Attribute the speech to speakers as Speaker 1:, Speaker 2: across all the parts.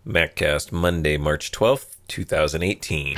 Speaker 1: MacCast, Monday, March 12th, 2018.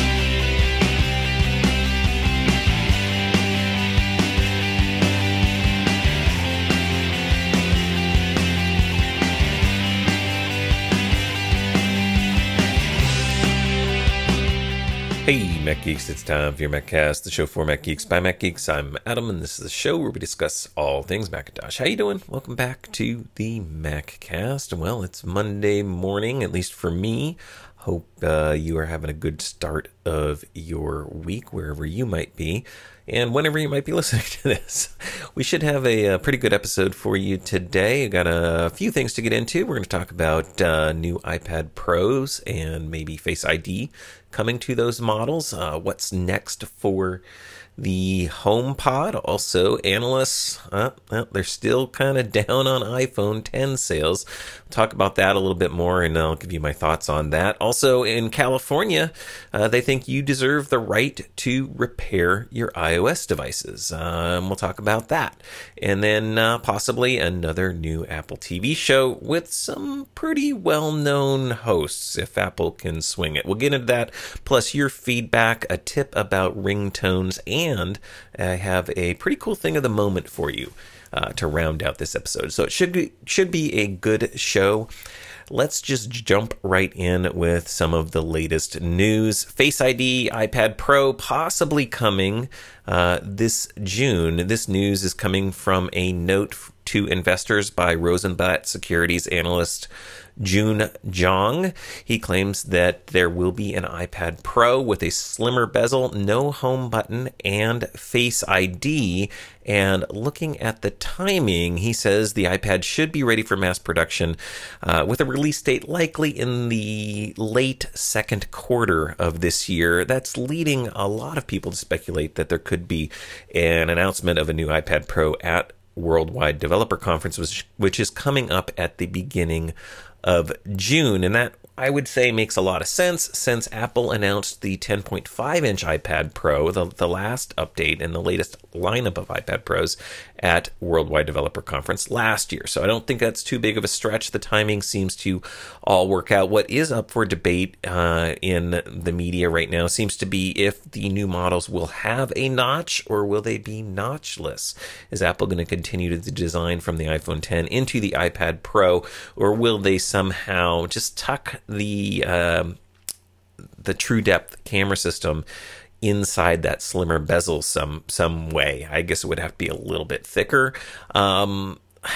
Speaker 1: Hey, Mac Geeks, it's time for your MacCast, the show for Mac Geeks by Mac Geeks. I'm Adam, and this is the show where we discuss all things Macintosh. How you doing? Welcome back to the MacCast. Well, it's Monday morning, at least for me. Hope you are having a good start of your week, wherever you might be, and whenever you might be listening to this. We should have a pretty good episode for you today. I got a few things to get into. We're going to talk about new iPad Pros and maybe Face ID coming to those models. What's next for the HomePod? Also, analysts, they're still kind of down on iPhone 10 sales. We'll talk about that a little bit more, and I'll give you my thoughts on that. Also, in California, they think you deserve the right to repair your iOS devices. We'll talk about that. And then possibly another new Apple TV show with some pretty well-known hosts, if Apple can swing it. We'll get into that, plus your feedback, a tip about ringtones, and I have a pretty cool thing of the moment for you to round out this episode. So it should be a good show. Let's just jump right in with some of the latest news. Face ID iPad Pro possibly coming this June. This news is coming from a note to investors by Rosenblatt Securities analyst Jun Zhang. He claims that there will be an iPad Pro with a slimmer bezel, no home button, and Face ID. And looking at the timing, he says the iPad should be ready for mass production with a release date likely in the late second quarter of this year. That's leading a lot of people to speculate that there could be an announcement of a new iPad Pro at Worldwide Developer Conference, which is coming up at the beginning of June. And that, I would say, makes a lot of sense since Apple announced the 10.5-inch iPad Pro, the last update and the latest lineup of iPad Pros at Worldwide Developer Conference last year. So I don't think that's too big of a stretch. The timing seems to all work out. What is up for debate in the media right now seems to be if the new models will have a notch or will they be notchless. Is Apple going to continue to design from the iPhone 10 into the iPad Pro, or will they somehow just tuck the True Depth camera system inside that slimmer bezel some way? I guess it would have to be a little bit thicker. I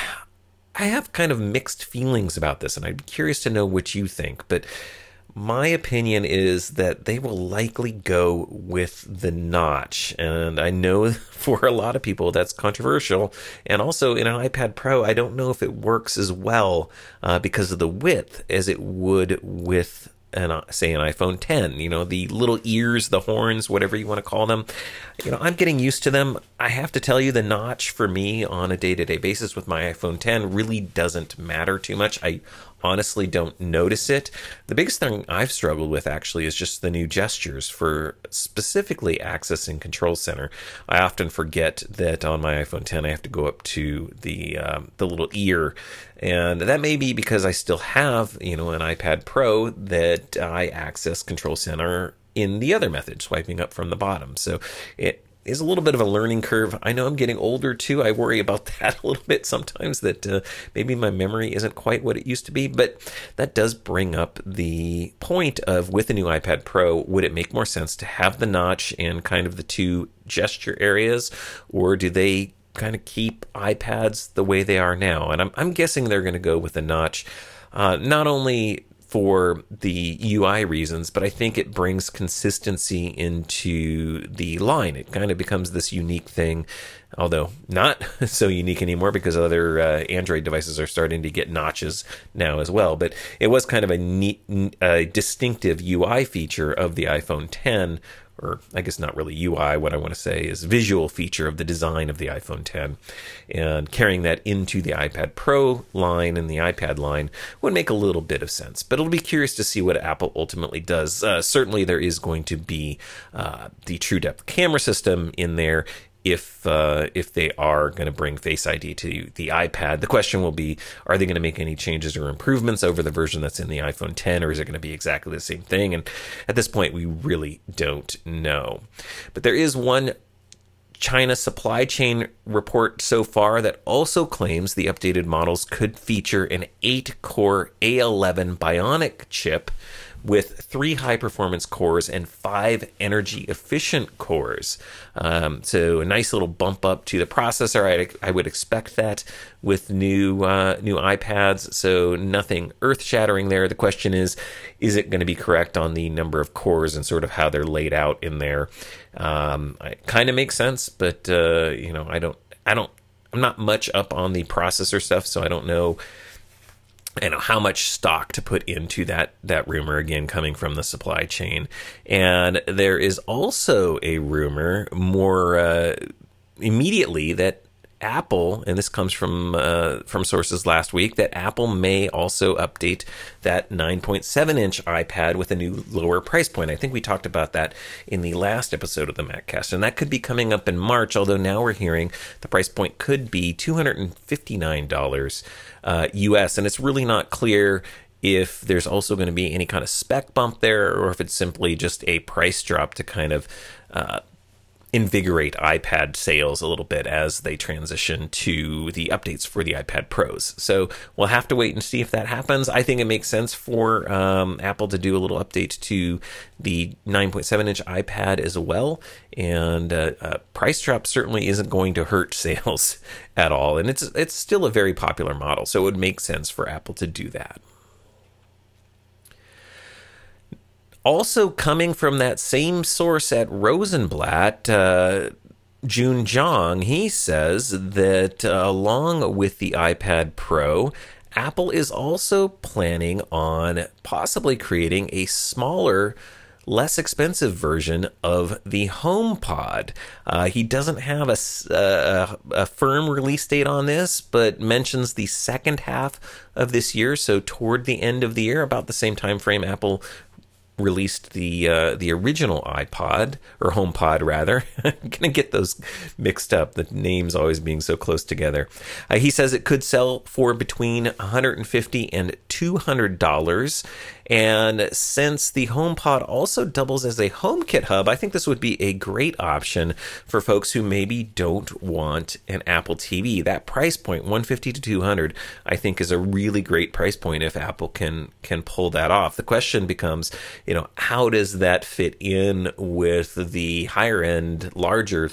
Speaker 1: have kind of mixed feelings about this, and I'd be curious to know what you think. But my opinion is that they will likely go with the notch. And I know for a lot of people that's controversial. And also in an iPad Pro, I don't know if it works as well because of the width as it would with say an iPhone 10, the little ears, the horns, whatever you want to call them. I'm getting used to them. I have to tell you, the notch for me on a day-to-day basis with my iPhone 10 really doesn't matter too much. I honestly don't notice it. The biggest thing I've struggled with actually is just the new gestures for specifically accessing Control Center. I often forget that on my iPhone 10 I have to go up to the little ear, and that may be because I still have an iPad Pro that I access Control Center in the other method, swiping up from the bottom. So it is a little bit of a learning curve. I know I'm getting older too. I worry about that a little bit sometimes, that maybe my memory isn't quite what it used to be. But that does bring up the point of, with the new iPad Pro, would it make more sense to have the notch and kind of the two gesture areas, or do they kind of keep iPads the way they are now? And I'm guessing they're going to go with the notch, not only for the UI reasons, but I think it brings consistency into the line. It kind of becomes this unique thing, although not so unique anymore because other Android devices are starting to get notches now as well. But it was kind of a neat, distinctive UI feature of the iPhone 10, or I guess not really UI, what I want to say is visual feature of the design of the iPhone 10. And carrying that into the iPad Pro line and the iPad line would make a little bit of sense. But it'll be curious to see what Apple ultimately does. Certainly there is going to be the True Depth camera system in there. if they are going to bring Face ID to the iPad. The question will be, are they going to make any changes or improvements over the version that's in the iPhone 10, or is it going to be exactly the same thing? And at this point, we really don't know. But there is one China supply chain report so far that also claims the updated models could feature an 8-core A11 Bionic chip with 3 high-performance cores and 5 energy-efficient cores. So a nice little bump up to the processor. I would expect that with new iPads, so nothing earth-shattering there. The question is it going to be correct on the number of cores and sort of how they're laid out in there? It kind of makes sense, but I'm not much up on the processor stuff, so I don't know how much stock to put into that rumor, again, coming from the supply chain. And there is also a rumor more immediately that Apple, and this comes from sources last week, that Apple may also update that 9.7-inch iPad with a new lower price point. I think we talked about that in the last episode of the MacCast, and that could be coming up in March, although now we're hearing the price point could be $259 US, and it's really not clear if there's also going to be any kind of spec bump there, or if it's simply just a price drop to kind of invigorate iPad sales a little bit as they transition to the updates for the iPad Pros. So we'll have to wait and see if that happens. I think it makes sense for Apple to do a little update to the 9.7-inch iPad as well. And price drop certainly isn't going to hurt sales at all. And it's still a very popular model, so it would make sense for Apple to do that. Also coming from that same source at Rosenblatt, Jun Zhang, he says that along with the iPad Pro, Apple is also planning on possibly creating a smaller, less expensive version of the HomePod. He doesn't have a firm release date on this, but mentions the second half of this year, so toward the end of the year, about the same time frame Apple released the original iPod, or HomePod rather. I'm gonna get those mixed up, the names always being so close together. He says it could sell for between $150 and $200. And since the HomePod also doubles as a HomeKit hub, I think this would be a great option for folks who maybe don't want an Apple TV. That price point, $150 to $200, I think is a really great price point if Apple can pull that off. The question becomes, how does that fit in with the higher end, larger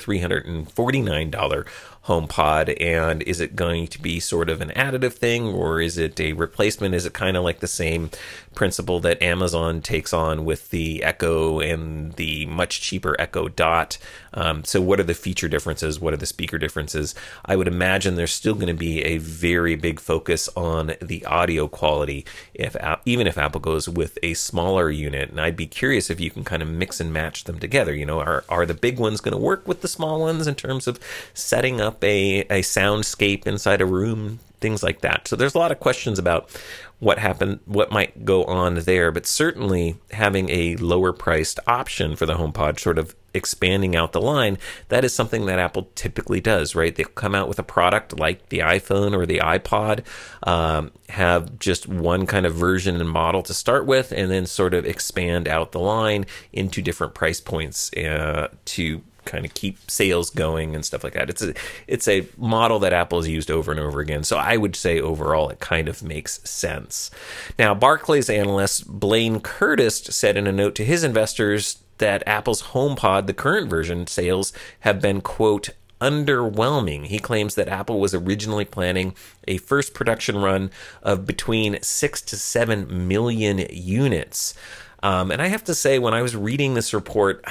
Speaker 1: $349 HomePod, and is it going to be sort of an additive thing, or is it a replacement? Is it kind of like the same principle that Amazon takes on with the Echo and the much cheaper Echo Dot? So what are the feature differences? What are the speaker differences? I would imagine there's still going to be a very big focus on the audio quality, even if Apple goes with a smaller unit. And I'd be curious if you can kind of mix and match them together. Are the big ones going to work with the small ones in terms of setting up a soundscape inside a room, things like that? So there's a lot of questions about what might go on there, but certainly having a lower priced option for the HomePod, sort of expanding out the line, that is something that Apple typically does, right? They'll come out with a product like the iPhone or the iPod, have just one kind of version and model to start with, and then sort of expand out the line into different price points to kind of keep sales going and stuff like that. It's a model that Apple has used over and over again. So I would say overall it kind of makes sense. Now, Barclays analyst Blaine Curtis said in a note to his investors that Apple's HomePod, the current version, sales have been, quote, underwhelming. He claims that Apple was originally planning a first production run of between 6 to 7 million units. And I have to say, when I was reading this report,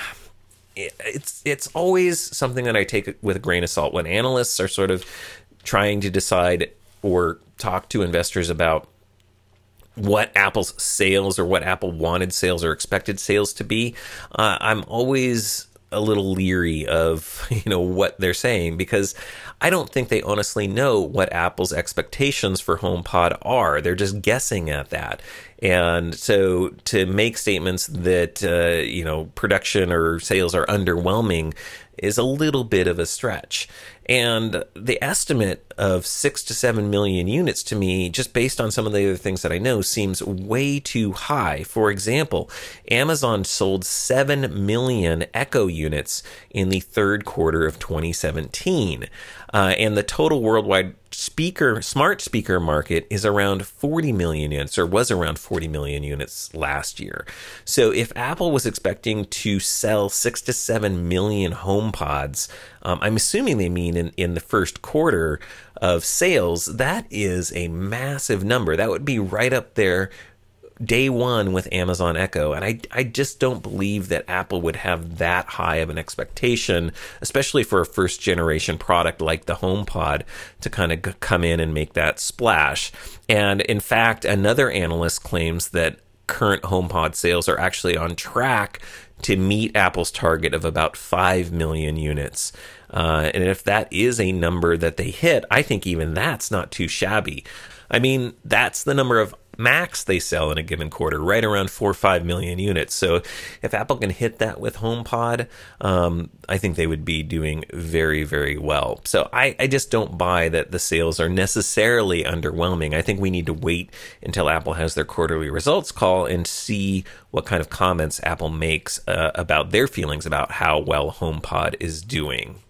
Speaker 1: it's always something that I take with a grain of salt when analysts are sort of trying to decide or talk to investors about what Apple's sales or what Apple wanted sales or expected sales to be. I'm always a little leery of what they're saying, because I don't think they honestly know what Apple's expectations for HomePod are. They're just guessing at that. And so to make statements that, production or sales are underwhelming is a little bit of a stretch. And the estimate of 6 to 7 million units to me, just based on some of the other things that I know, seems way too high. For example, Amazon sold 7 million Echo units in the third quarter of 2017. And the total worldwide smart speaker market is around 40 million units, or was around 40 million units last year. So if Apple was expecting to sell 6 to 7 million HomePods, I'm assuming they mean in the first quarter of sales, that is a massive number. That would be right up there day one with Amazon Echo. And I just don't believe that Apple would have that high of an expectation, especially for a first generation product like the HomePod, to kind of come in and make that splash. And in fact, another analyst claims that current HomePod sales are actually on track to meet Apple's target of about 5 million units. And if that is a number that they hit, I think even that's not too shabby. I mean, that's the number of Macs they sell in a given quarter, right around 4 or 5 million units. So if Apple can hit that with HomePod, I think they would be doing very, very well. So I just don't buy that the sales are necessarily underwhelming. I think we need to wait until Apple has their quarterly results call and see what kind of comments Apple makes about their feelings about how well HomePod is doing.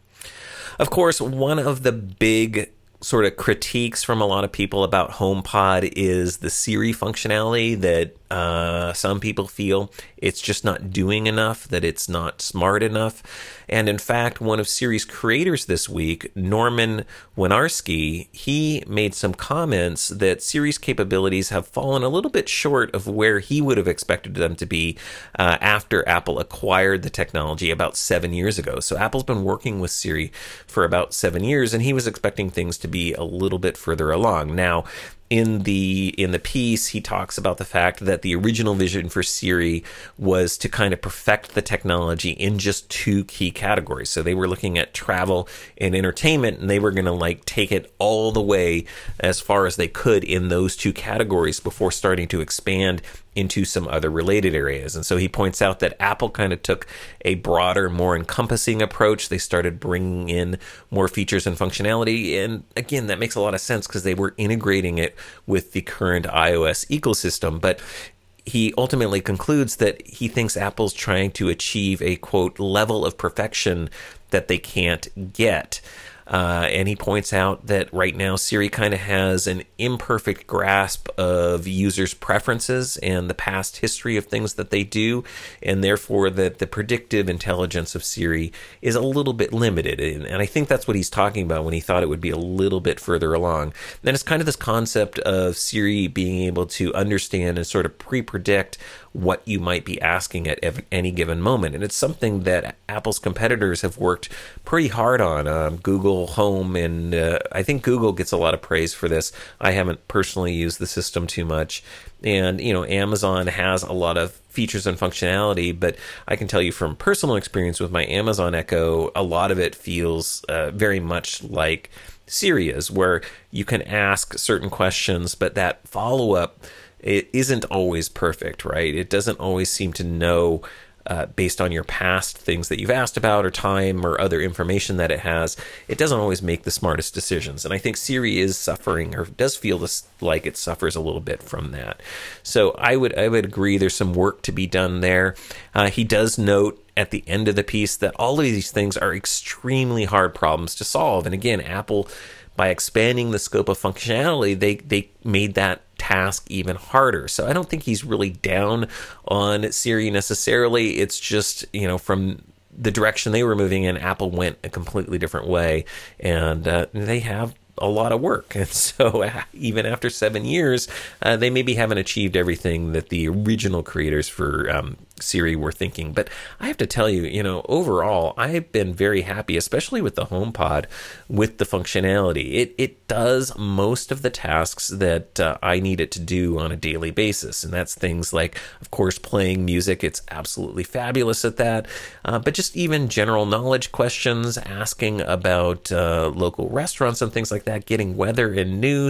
Speaker 1: Of course, one of the big sort of critiques from a lot of people about HomePod is the Siri functionality that some people feel it's just not doing enough, that it's not smart enough. And in fact, one of Siri's creators this week, Norman Winarski, he made some comments that Siri's capabilities have fallen a little bit short of where he would have expected them to be after Apple acquired the technology about 7 years ago. So Apple's been working with Siri for about 7 years, and he was expecting things to be a little bit further along. Now, in the piece, he talks about the fact that the original vision for Siri was to kind of perfect the technology in just two key categories. So they were looking at travel and entertainment, and they were going to take it all the way as far as they could in those two categories before starting to expand into some other related areas. And so he points out that Apple kind of took a broader, more encompassing approach. They started bringing in more features and functionality. And again, that makes a lot of sense because they were integrating it with the current iOS ecosystem. But he ultimately concludes that he thinks Apple's trying to achieve a, quote, level of perfection that they can't get. And he points out that right now Siri kind of has an imperfect grasp of users' preferences and the past history of things that they do, and therefore that the predictive intelligence of Siri is a little bit limited. And I think that's what he's talking about when he thought it would be a little bit further along. And it's kind of this concept of Siri being able to understand and sort of pre-predict what you might be asking at any given moment. And it's something that Apple's competitors have worked pretty hard on. Google Home, and I think Google gets a lot of praise for this. I haven't personally used the system too much. And, Amazon has a lot of features and functionality, but I can tell you from personal experience with my Amazon Echo, a lot of it feels very much like Siri is, where you can ask certain questions, but that follow-up, it isn't always perfect, right? It doesn't always seem to know, based on your past things that you've asked about or time or other information that it has, it doesn't always make the smartest decisions. And I think Siri is suffering, or does feel like it suffers a little bit from that. So I would agree there's some work to be done there. He does note at the end of the piece that all of these things are extremely hard problems to solve. And again, Apple, by expanding the scope of functionality, they made that task even harder. So I don't think he's really down on Siri necessarily. It's just, from the direction they were moving in, Apple went a completely different way, and they have a lot of work. And so even after 7 years, they maybe haven't achieved everything that the original creators for Siri were thinking. But I have to tell you, overall, I've been very happy, especially with the HomePod, with the functionality. It does most of the tasks that I need it to do on a daily basis. And that's things like, of course, playing music. It's absolutely fabulous at that. But just even general knowledge questions, asking about local restaurants and things like that, getting weather and news.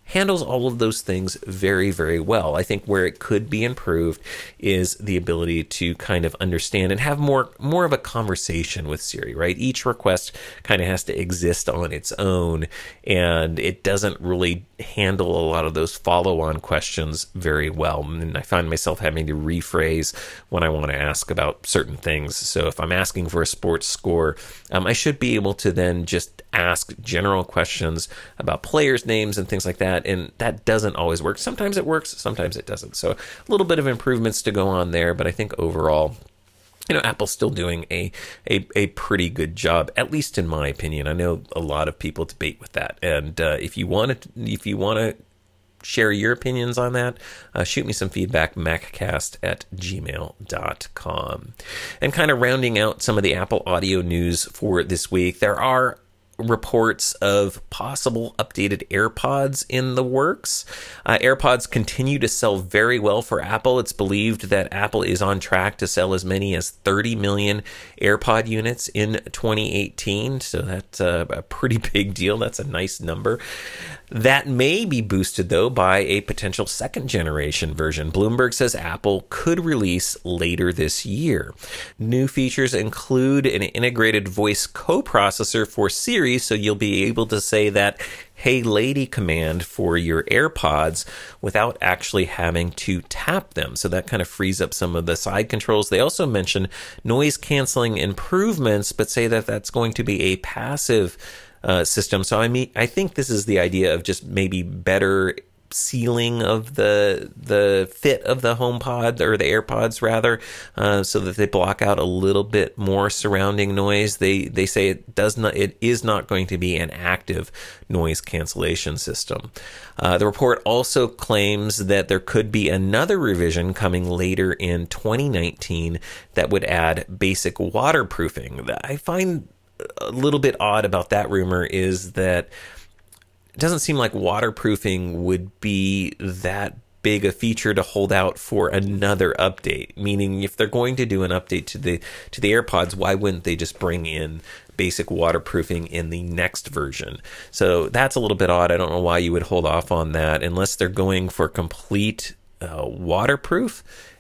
Speaker 1: handles all of those things very, very well. I think where it could be improved is the ability to kind of understand and have more of a conversation with Siri, right? Each request kind of has to exist on its own, and it doesn't really handle a lot of those follow-on questions very well. And I find myself having to rephrase when I want to ask about certain things. So if I'm asking for a sports score, I should be able to then just ask general questions about players' names and things like that. And that doesn't always work. Sometimes it works, sometimes it doesn't. So a little bit of improvements to go on there, but I think overall, Apple's still doing a pretty good job, at least in my opinion. I know a lot of people debate with that, and if you want to share your opinions on that, shoot me some feedback, maccast@gmail.com. And kind of rounding out some of the Apple audio news for this week, there are reports of possible updated AirPods in the works. AirPods continue to sell very well for Apple. It's believed that Apple is on track to sell as many as 30 million AirPod units in 2018. So that's a pretty big deal. That's a nice number. That may be boosted, though, by a potential second generation version. Bloomberg says Apple could release later this year. New features include an integrated voice coprocessor for Siri, so you'll be able to say that "Hey Lady" command for your AirPods without actually having to tap them. So that kind of frees up some of the side controls. They also mention noise canceling improvements, but say that that's going to be a passive system. So I think this is the idea of just maybe better sealing of the fit of the HomePod, or the AirPods rather, so that they block out a little bit more surrounding noise. They say it is not going to be an active noise cancellation system. The report also claims that there could be another revision coming later in 2019 that would add basic waterproofing. I find a little bit odd about that rumor is that it doesn't seem like waterproofing would be that big a feature to hold out for another update. Meaning, if they're going to do an update to the AirPods, why wouldn't they just bring in basic waterproofing in the next version? So that's a little bit odd. I don't know why you would hold off on that unless they're going for complete waterproof.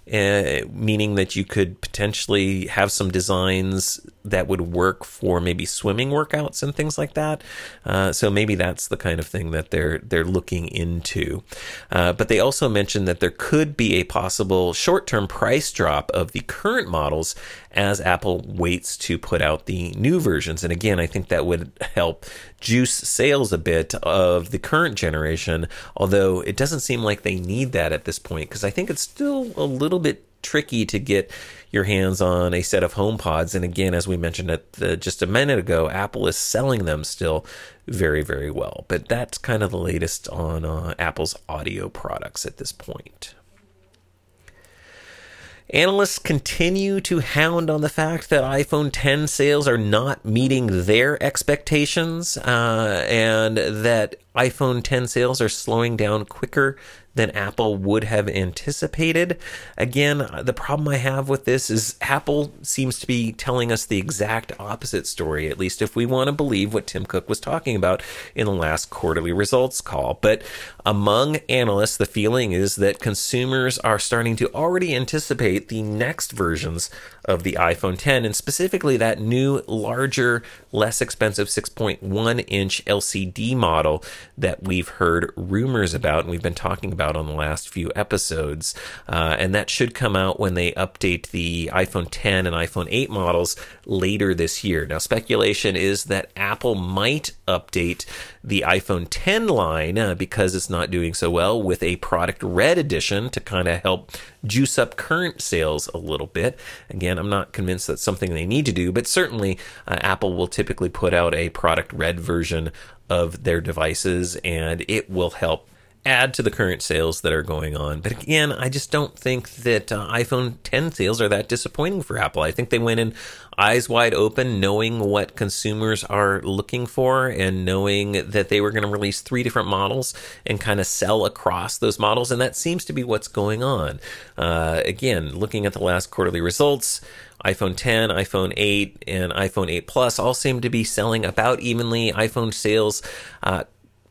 Speaker 1: Meaning that you could potentially have some designs that would work for maybe swimming workouts and things like that. So maybe that's the kind of thing that they're looking into. But they also mentioned that there could be a possible short-term price drop of the current models as Apple waits to put out the new versions. And again, I think that would help juice sales a bit of the current generation, although it doesn't seem like they need that at this point, because I think it's still a little bit tricky to get your hands on a set of HomePods. And again, as we mentioned just a minute ago, Apple is selling them still very, very well. But that's kind of the latest on Apple's audio products at this point. Analysts continue to hound on the fact that iPhone X sales are not meeting their expectations, and that iPhone X sales are slowing down quicker than Apple would have anticipated. Again, the problem I have with this is Apple seems to be telling us the exact opposite story, at least if we want to believe what Tim Cook was talking about in the last quarterly results call. But among analysts, the feeling is that consumers are starting to already anticipate the next versions of the iPhone X, and specifically that new, larger, less expensive 6.1-inch LCD model that we've heard rumors about and we've been talking about on the last few episodes. And that should come out when they update the iPhone X and iPhone 8 models later this year. Now, speculation is that Apple might update the iPhone X line because it's not doing so well with a Product Red edition to kind of help juice up current sales a little bit. Again, I'm not convinced that's something they need to do, but certainly Apple will typically put out a Product Red version of their devices, and it will help add to the current sales that are going on. But again, I just don't think that iPhone X sales are that disappointing for Apple. I think they went in eyes wide open, knowing what consumers are looking for and knowing that they were going to release 3 different models and kind of sell across those models. And that seems to be what's going on. Again, looking at the last quarterly results, iPhone X, iPhone 8, and iPhone 8 Plus all seem to be selling about evenly. iPhone sales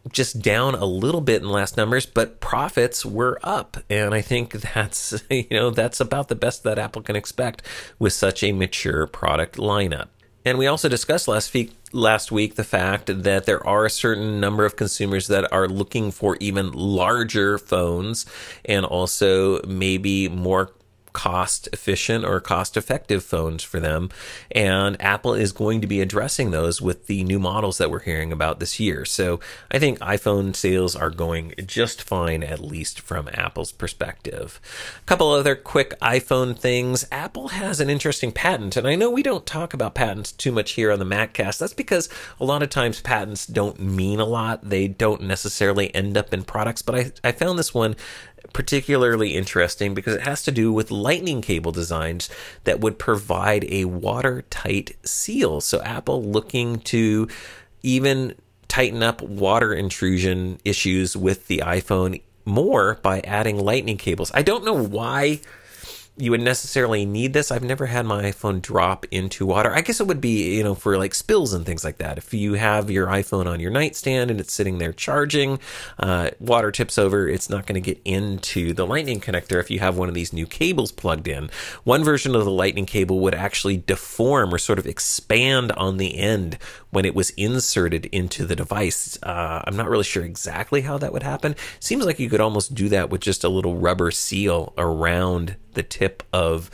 Speaker 1: just down a little bit in last numbers, but profits were up. And I think that's, that's about the best that Apple can expect with such a mature product lineup. And we also discussed last week the fact that there are a certain number of consumers that are looking for even larger phones and also maybe more cost efficient or cost effective phones for them. And Apple is going to be addressing those with the new models that we're hearing about this year. So I think iPhone sales are going just fine, at least from Apple's perspective. A couple other quick iPhone things. Apple has an interesting patent, and I know we don't talk about patents too much here on the MacCast. That's because a lot of times patents don't mean a lot. They don't necessarily end up in products, but I found this one particularly interesting because it has to do with lightning cable designs that would provide a watertight seal. So Apple looking to even tighten up water intrusion issues with the iPhone more by adding lightning cables. I don't know why you would necessarily need this. I've never had my iPhone drop into water. I guess it would be, for like spills and things like that. If you have your iPhone on your nightstand and it's sitting there charging, water tips over, it's not going to get into the lightning connector if you have one of these new cables plugged in. One version of the lightning cable would actually deform or sort of expand on the end when it was inserted into the device. I'm not really sure exactly how that would happen. Seems like you could almost do that with just a little rubber seal around the tip of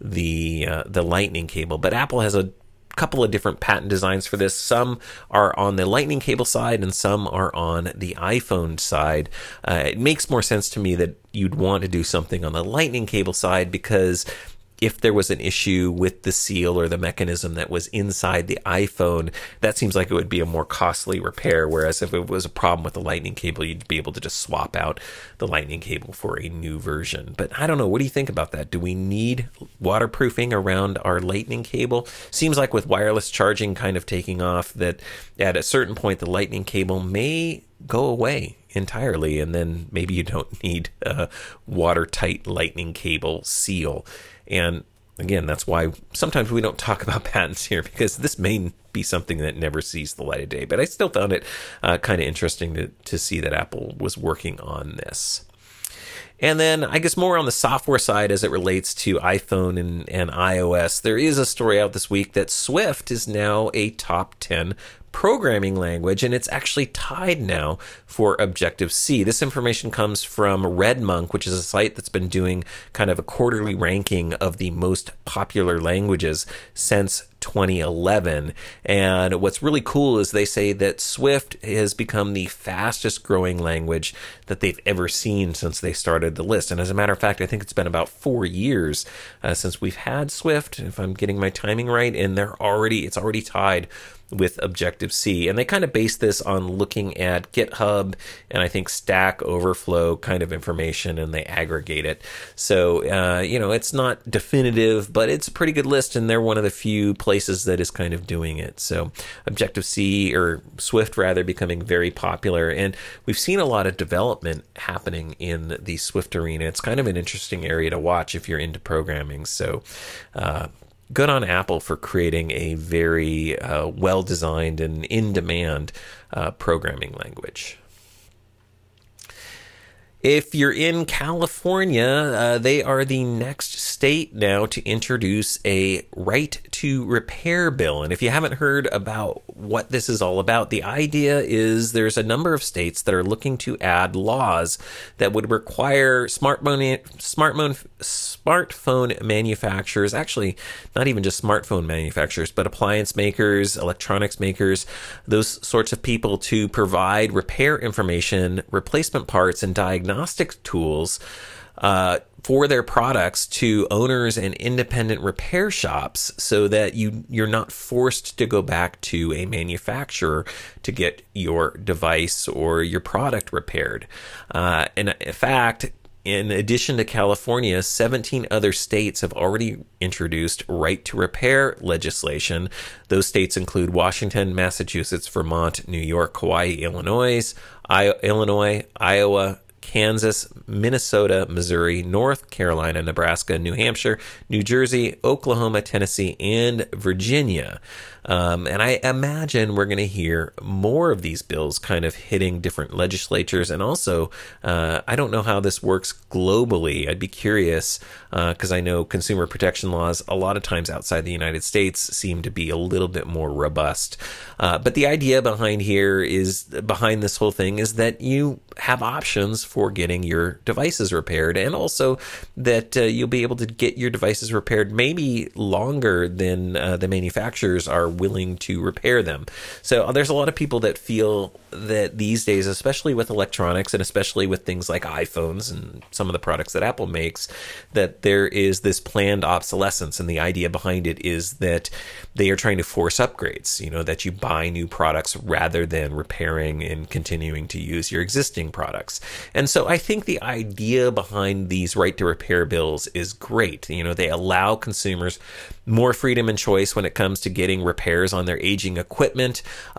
Speaker 1: the lightning cable. But Apple has a couple of different patent designs for this. Some are on the lightning cable side and some are on the iPhone side. It makes more sense to me that you'd want to do something on the lightning cable side because if there was an issue with the seal or the mechanism that was inside the iPhone, that seems like it would be a more costly repair. Whereas if it was a problem with the lightning cable, you'd be able to just swap out the lightning cable for a new version. But I don't know. What do you think about that? Do we need waterproofing around our lightning cable? Seems like with wireless charging kind of taking off that at a certain point, the lightning cable may go away entirely. And then maybe you don't need a watertight lightning cable seal. And again, that's why sometimes we don't talk about patents here, because this may be something that never sees the light of day. But I still found it kind of interesting to see that Apple was working on this. And then I guess more on the software side as it relates to iPhone and iOS, there is a story out this week that Swift is now a top 10 programming language, and it's actually tied now for Objective-C. This information comes from RedMonk, which is a site that's been doing kind of a quarterly ranking of the most popular languages since 2011. And what's really cool is they say that Swift has become the fastest growing language that they've ever seen since they started the list. And as a matter of fact, I think it's been about 4 years since we've had Swift, if I'm getting my timing right, and it's already tied with Objective-C. And they kind of base this on looking at GitHub and I think Stack Overflow kind of information, and they aggregate it. So, it's not definitive, but it's a pretty good list, and they're one of the few places that is kind of doing it. So Objective-C, or Swift rather, becoming very popular. And we've seen a lot of development happening in the Swift arena. It's kind of an interesting area to watch if you're into programming. So, good on Apple for creating a very well-designed and in-demand programming language. If you're in California, they are the next state now to introduce a right to repair bill. And if you haven't heard about what this is all about, the idea is there's a number of states that are looking to add laws that would require smartphone manufacturers, actually not even just smartphone manufacturers, but appliance makers, electronics makers, those sorts of people to provide repair information, replacement parts, and diagnostic tools for their products to owners and independent repair shops, so that you're not forced to go back to a manufacturer to get your device or your product repaired. And in fact, in addition to California, 17 other states have already introduced right to repair legislation. Those states include Washington, Massachusetts, Vermont, New York, Hawaii, Illinois, Iowa, Kansas, Minnesota, Missouri, North Carolina, Nebraska, New Hampshire, New Jersey, Oklahoma, Tennessee, and Virginia. And I imagine we're going to hear more of these bills kind of hitting different legislatures. And also, I don't know how this works globally. I'd be curious because I know consumer protection laws a lot of times outside the United States seem to be a little bit more robust. But the idea behind this whole thing is that you have options for getting your devices repaired, and also that you'll be able to get your devices repaired maybe longer than the manufacturers are willing to repair them. So there's a lot of people that feel that these days, especially with electronics and especially with things like iPhones and some of the products that Apple makes, that there is this planned obsolescence. And the idea behind it is that they are trying to force upgrades, that you buy new products rather than repairing and continuing to use your existing products. And so I think the idea behind these right to repair bills is great. They allow consumers more freedom and choice when it comes to getting repairs on their aging equipment.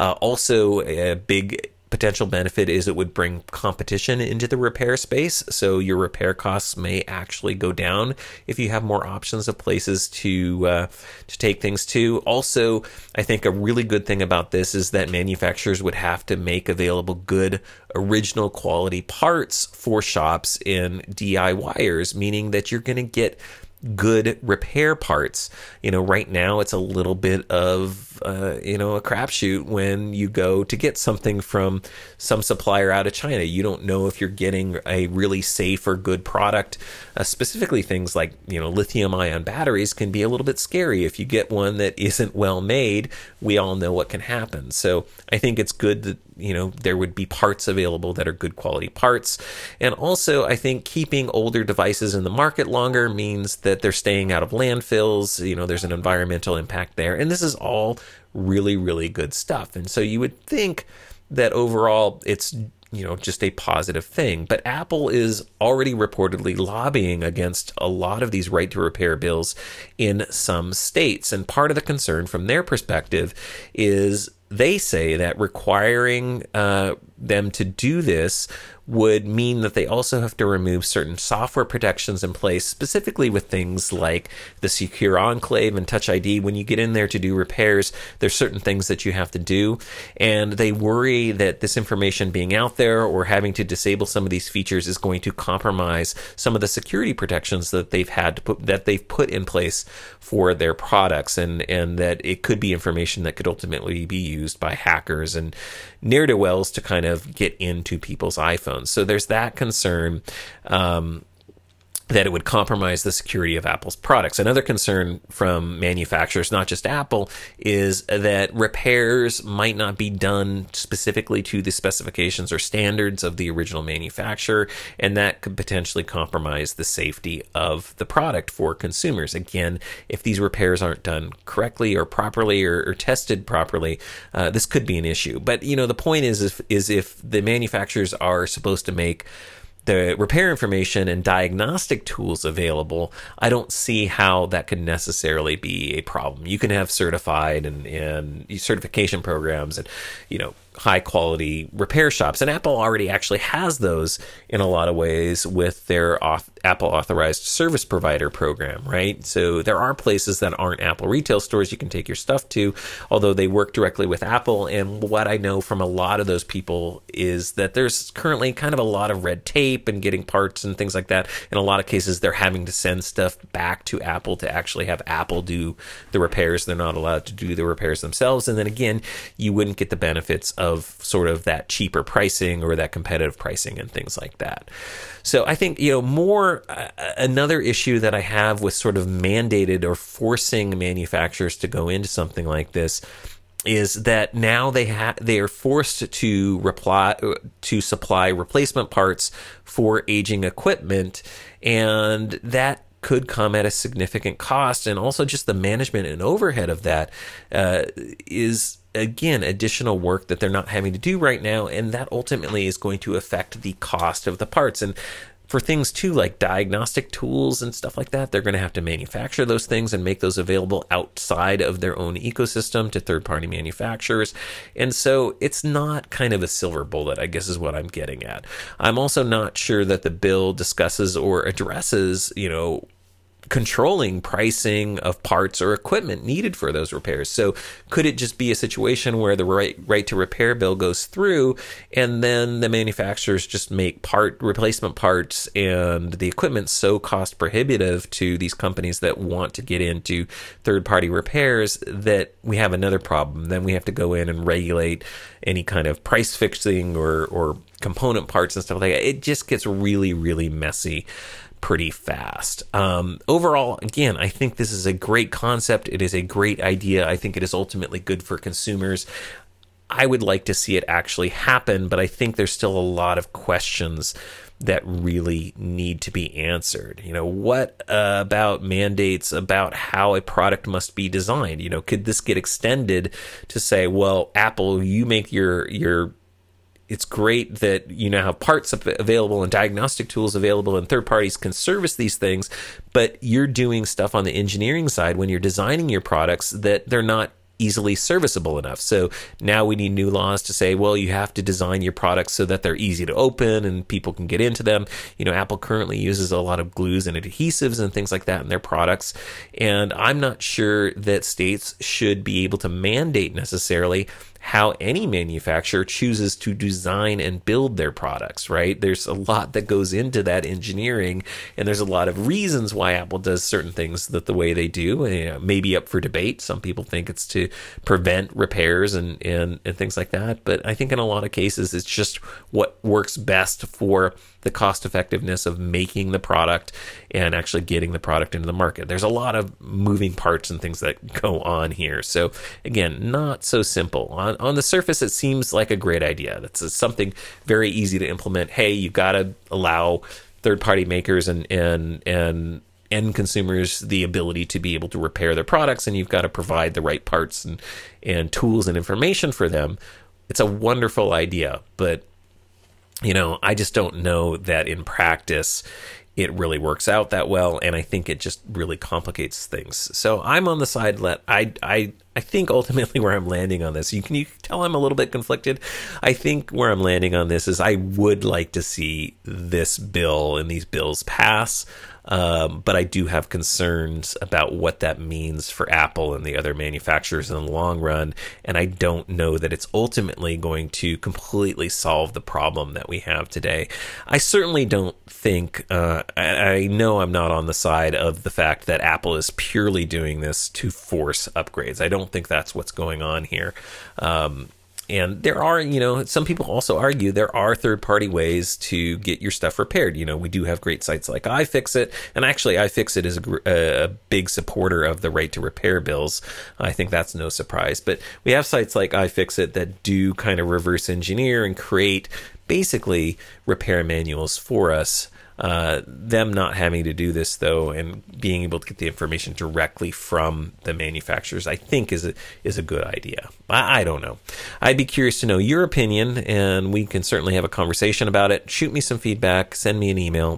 Speaker 1: Also, a big potential benefit is it would bring competition into the repair space. So your repair costs may actually go down if you have more options of places to take things to. Also, I think a really good thing about this is that manufacturers would have to make available good original quality parts for shops and DIYers, meaning that you're going to get good repair parts. Right now it's a little bit of, a crapshoot when you go to get something from some supplier out of China. You don't know if you're getting a really safe or good product. Specifically things like, lithium ion batteries can be a little bit scary. If you get one that isn't well made, we all know what can happen. So I think it's good that, there would be parts available that are good quality parts. And also, I think keeping older devices in the market longer means that they're staying out of landfills. There's an environmental impact there. And this is all really, really good stuff. And so you would think that overall it's just a positive thing. But Apple is already reportedly lobbying against a lot of these right to repair bills in some states. And part of the concern from their perspective is they say that requiring them to do this would mean that they also have to remove certain software protections in place, specifically with things like the Secure Enclave and Touch ID. When you get in there to do repairs, there's certain things that you have to do, and they worry that this information being out there or having to disable some of these features is going to compromise some of the security protections that they've put in place for their products, and that it could be information that could ultimately be used by hackers and ne'er-do-wells to kind of get into people's iPhones. So there's that concern that it would compromise the security of Apple's products. Another concern from manufacturers, not just Apple, is that repairs might not be done specifically to the specifications or standards of the original manufacturer, and that could potentially compromise the safety of the product for consumers. Again, if these repairs aren't done correctly or properly or tested properly, this could be an issue. But, the point is if the manufacturers are supposed to make the repair information and diagnostic tools available, I don't see how that could necessarily be a problem. You can have certified and certification programs and, high quality repair shops. And Apple already actually has those in a lot of ways with their Apple authorized service provider program, right? So there are places that aren't Apple retail stores you can take your stuff to, although they work directly with Apple. And what I know from a lot of those people is that there's currently kind of a lot of red tape and getting parts and things like that. In a lot of cases, they're having to send stuff back to Apple to actually have Apple do the repairs. They're not allowed to do the repairs themselves. And then again, you wouldn't get the benefits of sort of that cheaper pricing or that competitive pricing and things like that. So I think, another issue that I have with sort of mandated or forcing manufacturers to go into something like this is that now they are forced to supply replacement parts for aging equipment, and that could come at a significant cost. And also just the management and overhead of that is, again, additional work that they're not having to do right now, and that ultimately is going to affect the cost of the parts. And for things too, like diagnostic tools and stuff like that, they're going to have to manufacture those things and make those available outside of their own ecosystem to third-party manufacturers. And so it's not kind of a silver bullet, I guess is what I'm getting at. I'm also not sure that the bill discusses or addresses, controlling pricing of parts or equipment needed for those repairs. So could it just be a situation where the right to repair bill goes through and then the manufacturers just make replacement parts and the equipment so cost prohibitive to these companies that want to get into third-party repairs that we have another problem? Then we have to go in and regulate any kind of price fixing or component parts and stuff like that. It just gets really, really messy pretty fast. Overall, again, I think this is a great concept. It is a great idea. I think it is ultimately good for consumers. I would like to see it actually happen, but I think there's still a lot of questions that really need to be answered. What about mandates about how a product must be designed? Could this get extended to say, well, Apple, you make your it's great that you now have parts available and diagnostic tools available and third parties can service these things, but you're doing stuff on the engineering side when you're designing your products that they're not easily serviceable enough. So now we need new laws to say, well, you have to design your products so that they're easy to open and people can get into them. Apple currently uses a lot of glues and adhesives and things like that in their products. And I'm not sure that states should be able to mandate necessarily how any manufacturer chooses to design and build their products, right? There's a lot that goes into that engineering, and there's a lot of reasons why Apple does certain things the way they do. Maybe up for debate. Some people think it's to prevent repairs and things like that. But I think in a lot of cases, it's just what works best for the cost effectiveness of making the product and actually getting the product into the market. There's a lot of moving parts and things that go on here. So again, not so simple. On the surface, it seems like a great idea. That's something very easy to implement. Hey, you've got to allow third-party makers and end consumers the ability to be able to repair their products, and you've got to provide the right parts and tools and information for them. It's a wonderful idea, but I just don't know that in practice it really works out that well, and I think it just really complicates things. So I'm on the side that I think ultimately where I'm landing on this, can you tell I'm a little bit conflicted? I think where I'm landing on this is I would like to see this bill and these bills pass. But I do have concerns about what that means for Apple and the other manufacturers in the long run. And I don't know that it's ultimately going to completely solve the problem that we have today. I certainly don't think, I know I'm not on the side of the fact that Apple is purely doing this to force upgrades. I don't think that's what's going on here. And there are, some people also argue there are third-party ways to get your stuff repaired. We do have great sites like iFixit, and actually iFixit is a big supporter of the right to repair bills. I think that's no surprise. But we have sites like iFixit that do kind of reverse engineer and create basically repair manuals for us. Them not having to do this, though, and being able to get the information directly from the manufacturers, I think is a good idea. I don't know. I'd be curious to know your opinion, and we can certainly have a conversation about it. Shoot me some feedback. Send me an email,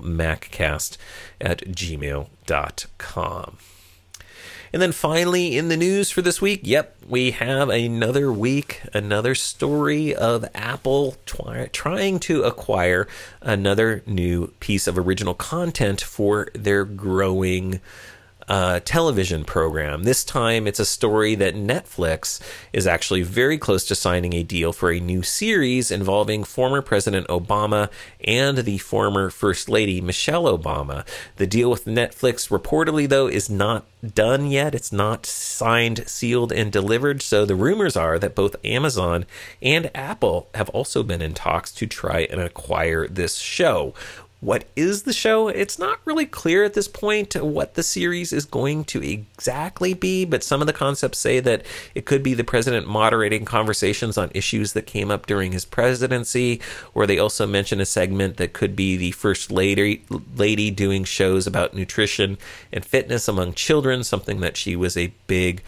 Speaker 1: maccast@gmail.com. And then finally, in the news for this week, we have another week, another story of Apple trying to acquire another new piece of original content for their growing television program. This time it's a story that Netflix is actually very close to signing a deal for a new series involving former President Obama and the former First Lady Michelle Obama. The deal with Netflix reportedly, though, is not done yet. It's not signed, sealed, and delivered. So the rumors are that both Amazon and Apple have also been in talks to try and acquire this show. What is the show? It's not really clear at this point what the series is going to exactly be, but some of the concepts say that it could be the president moderating conversations on issues that came up during his presidency, or they also mention a segment that could be the first lady doing shows about nutrition and fitness among children, something that she was a big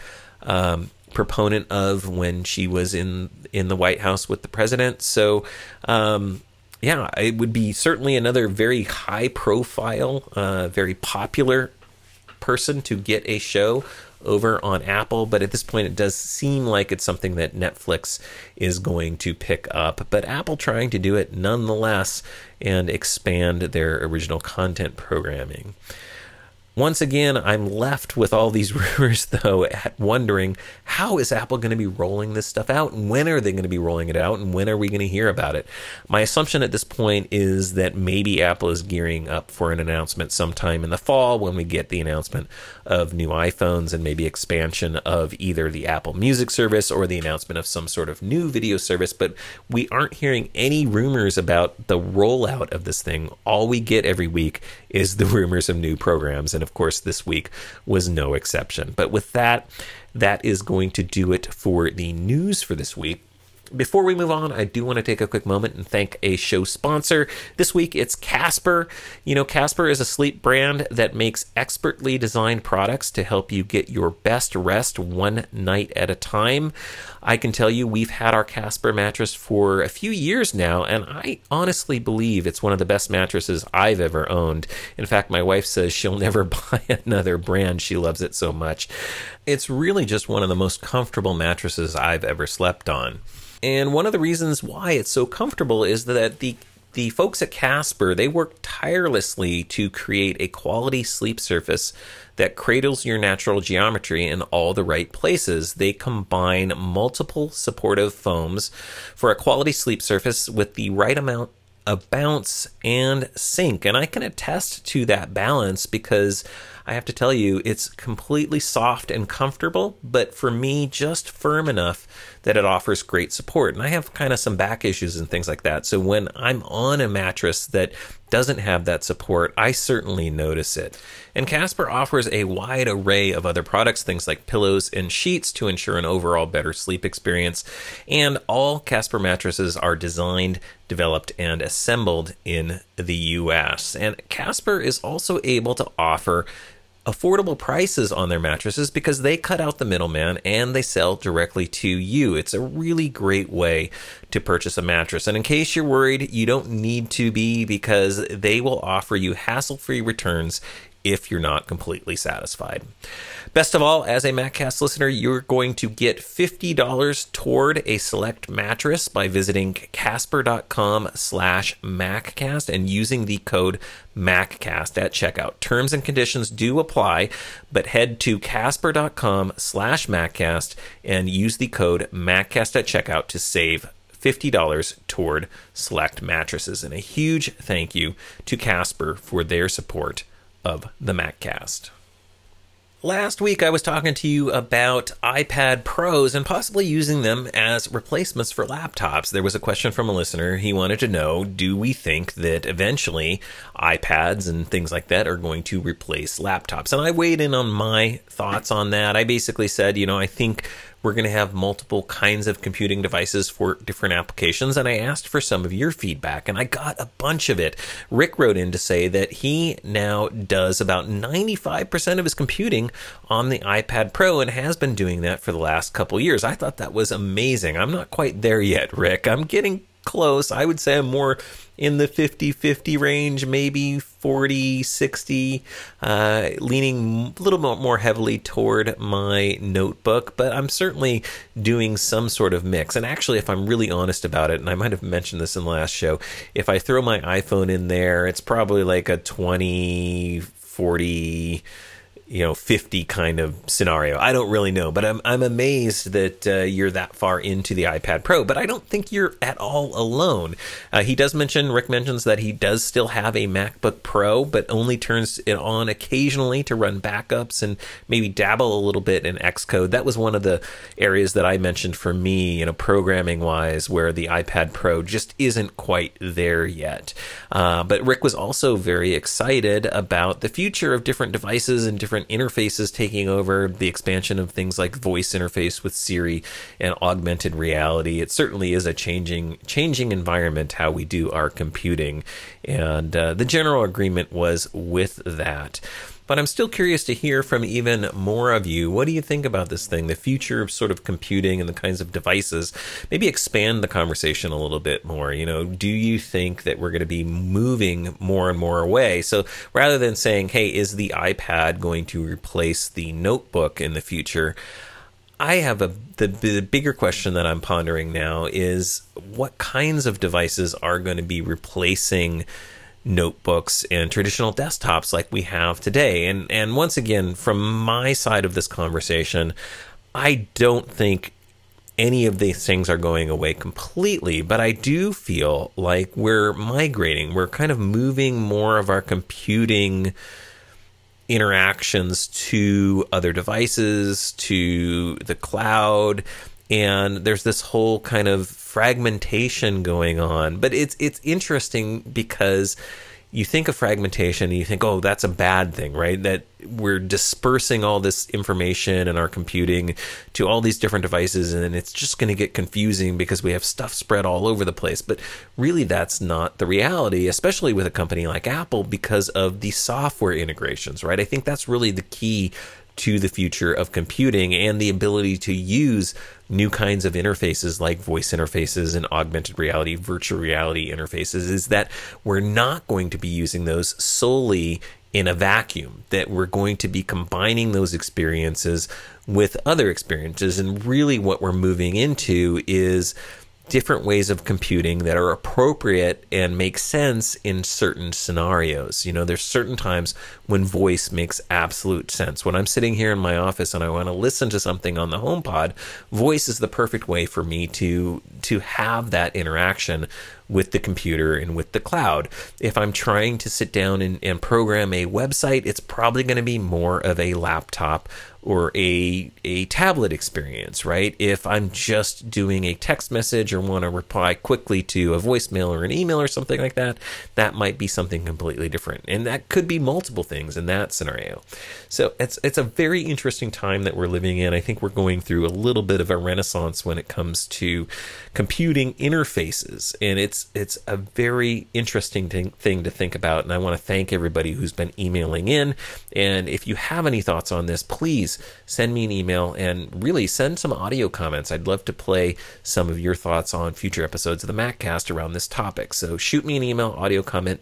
Speaker 1: proponent of when she was in the White House with the president. So, yeah, it would be certainly another very high profile, very popular person to get a show over on Apple, but at this point it does seem like it's something that Netflix is going to pick up, but Apple trying to do it nonetheless and expand their original content programming. Once again, I'm left with all these rumors, though, wondering how is Apple going to be rolling this stuff out? And when are they going to be rolling it out? And when are we going to hear about it? My assumption at this point is that maybe Apple is gearing up for an announcement sometime in the fall when we get the announcement of new iPhones and maybe expansion of either the Apple Music service or the announcement of some sort of new video service. But we aren't hearing any rumors about the rollout of this thing. All we get every week is the rumors of new programs. And of course, this week was no exception. But with that, that is going to do it for the news for this week. Before we move on, I do want to take a quick moment and thank a show sponsor. This week, it's Casper. You know, Casper is a sleep brand that makes expertly designed products to help you get your best rest one night at a time. I can tell you we've had our Casper mattress for a few years now, and I honestly believe it's one of the best mattresses I've ever owned. In fact, my wife says she'll never buy another brand. She loves it so much. It's really just one of the most comfortable mattresses I've ever slept on. And one of the reasons why it's so comfortable is that the folks at Casper, they work tirelessly to create a quality sleep surface that cradles your natural geometry in all the right places. They combine multiple supportive foams for a quality sleep surface with the right amount of bounce and sink. And I can attest to that balance because I have to tell you, it's completely soft and comfortable, but for me, just firm enough that it offers great support. And I have kind of some back issues and things like that. So when I'm on a mattress that doesn't have that support, I certainly notice it. And Casper offers a wide array of other products, things like pillows and sheets to ensure an overall better sleep experience. And all Casper mattresses are designed, developed, and assembled in the US. And Casper is also able to offer affordable prices on their mattresses because they cut out the middleman and they sell directly to you. It's a really great way to purchase a mattress. And in case you're worried, you don't need to be, because they will offer you hassle-free returns if you're not completely satisfied. Best of all, as a MacCast listener, you're going to get $50 toward a select mattress by visiting casper.com/MacCast and using the code MacCast at checkout. Terms and conditions do apply, but head to casper.com/MacCast and use the code MacCast at checkout to save $50 toward select mattresses. And a huge thank you to Casper for their support of the MacCast. Last week, I was talking to you about iPad Pros and possibly using them as replacements for laptops. There was a question from a listener. He wanted to know, do we think that eventually iPads and things like that are going to replace laptops? And I weighed in on my thoughts on that. I basically said, I think we're going to have multiple kinds of computing devices for different applications, and I asked for some of your feedback, and I got a bunch of it. Rick wrote in to say that he now does about 95% of his computing on the iPad Pro and has been doing that for the last couple years. I thought that was amazing. I'm not quite there yet, Rick. I'm getting close. I would say I'm more in the 50-50 range, maybe 40-60, leaning a little more heavily toward my notebook, but I'm certainly doing some sort of mix. And actually, if I'm really honest about it, and I might have mentioned this in the last show, if I throw my iPhone in there, it's probably like a 20-40 50 kind of scenario. I don't really know, but I'm amazed that you're that far into the iPad Pro, but I don't think you're at all alone. Rick mentions that he does still have a MacBook Pro, but only turns it on occasionally to run backups and maybe dabble a little bit in Xcode. That was one of the areas that I mentioned for me, programming wise, where the iPad Pro just isn't quite there yet. But Rick was also very excited about the future of different devices and different interfaces taking over, the expansion of things like voice interface with Siri and augmented reality. It certainly is a changing environment how we do our computing, and the general agreement was with that. But I'm still curious to hear from even more of you. What do you think about this thing, the future of sort of computing and the kinds of devices? Maybe expand the conversation a little bit more. Do you think that we're going to be moving more and more away? So rather than saying, hey, is the iPad going to replace the notebook in the future? I have the bigger question that I'm pondering now is what kinds of devices are going to be replacing notebooks and traditional desktops like we have today. And once again, from my side of this conversation, I don't think any of these things are going away completely, but I do feel like we're migrating. We're kind of moving more of our computing interactions to other devices, to the cloud, and there's this whole kind of fragmentation going on. But it's interesting because you think of fragmentation and you think, oh, that's a bad thing, right? That we're dispersing all this information and our computing to all these different devices, and it's just going to get confusing because we have stuff spread all over the place. But really, that's not the reality, especially with a company like Apple, because of the software integrations, right? I think that's really the key to the future of computing and the ability to use new kinds of interfaces like voice interfaces and augmented reality, virtual reality interfaces, is that we're not going to be using those solely in a vacuum, that we're going to be combining those experiences with other experiences. And really what we're moving into is different ways of computing that are appropriate and make sense in certain scenarios. There's certain times when voice makes absolute sense. When I'm sitting here in my office and I want to listen to something on the HomePod, voice is the perfect way for me to have that interaction with the computer and with the cloud. If I'm trying to sit down and program a website, it's probably going to be more of a laptop or a tablet experience, right? If I'm just doing a text message or want to reply quickly to a voicemail or an email or something like that, that might be something completely different. And that could be multiple things in that scenario. So it's a very interesting time that we're living in. I think we're going through a little bit of a renaissance when it comes to computing interfaces. And it's a very interesting thing to think about. And I want to thank everybody who's been emailing in. And if you have any thoughts on this, please send me an email and really send some audio comments. I'd love to play some of your thoughts on future episodes of the MacCast around this topic. So shoot me an email, audio comment,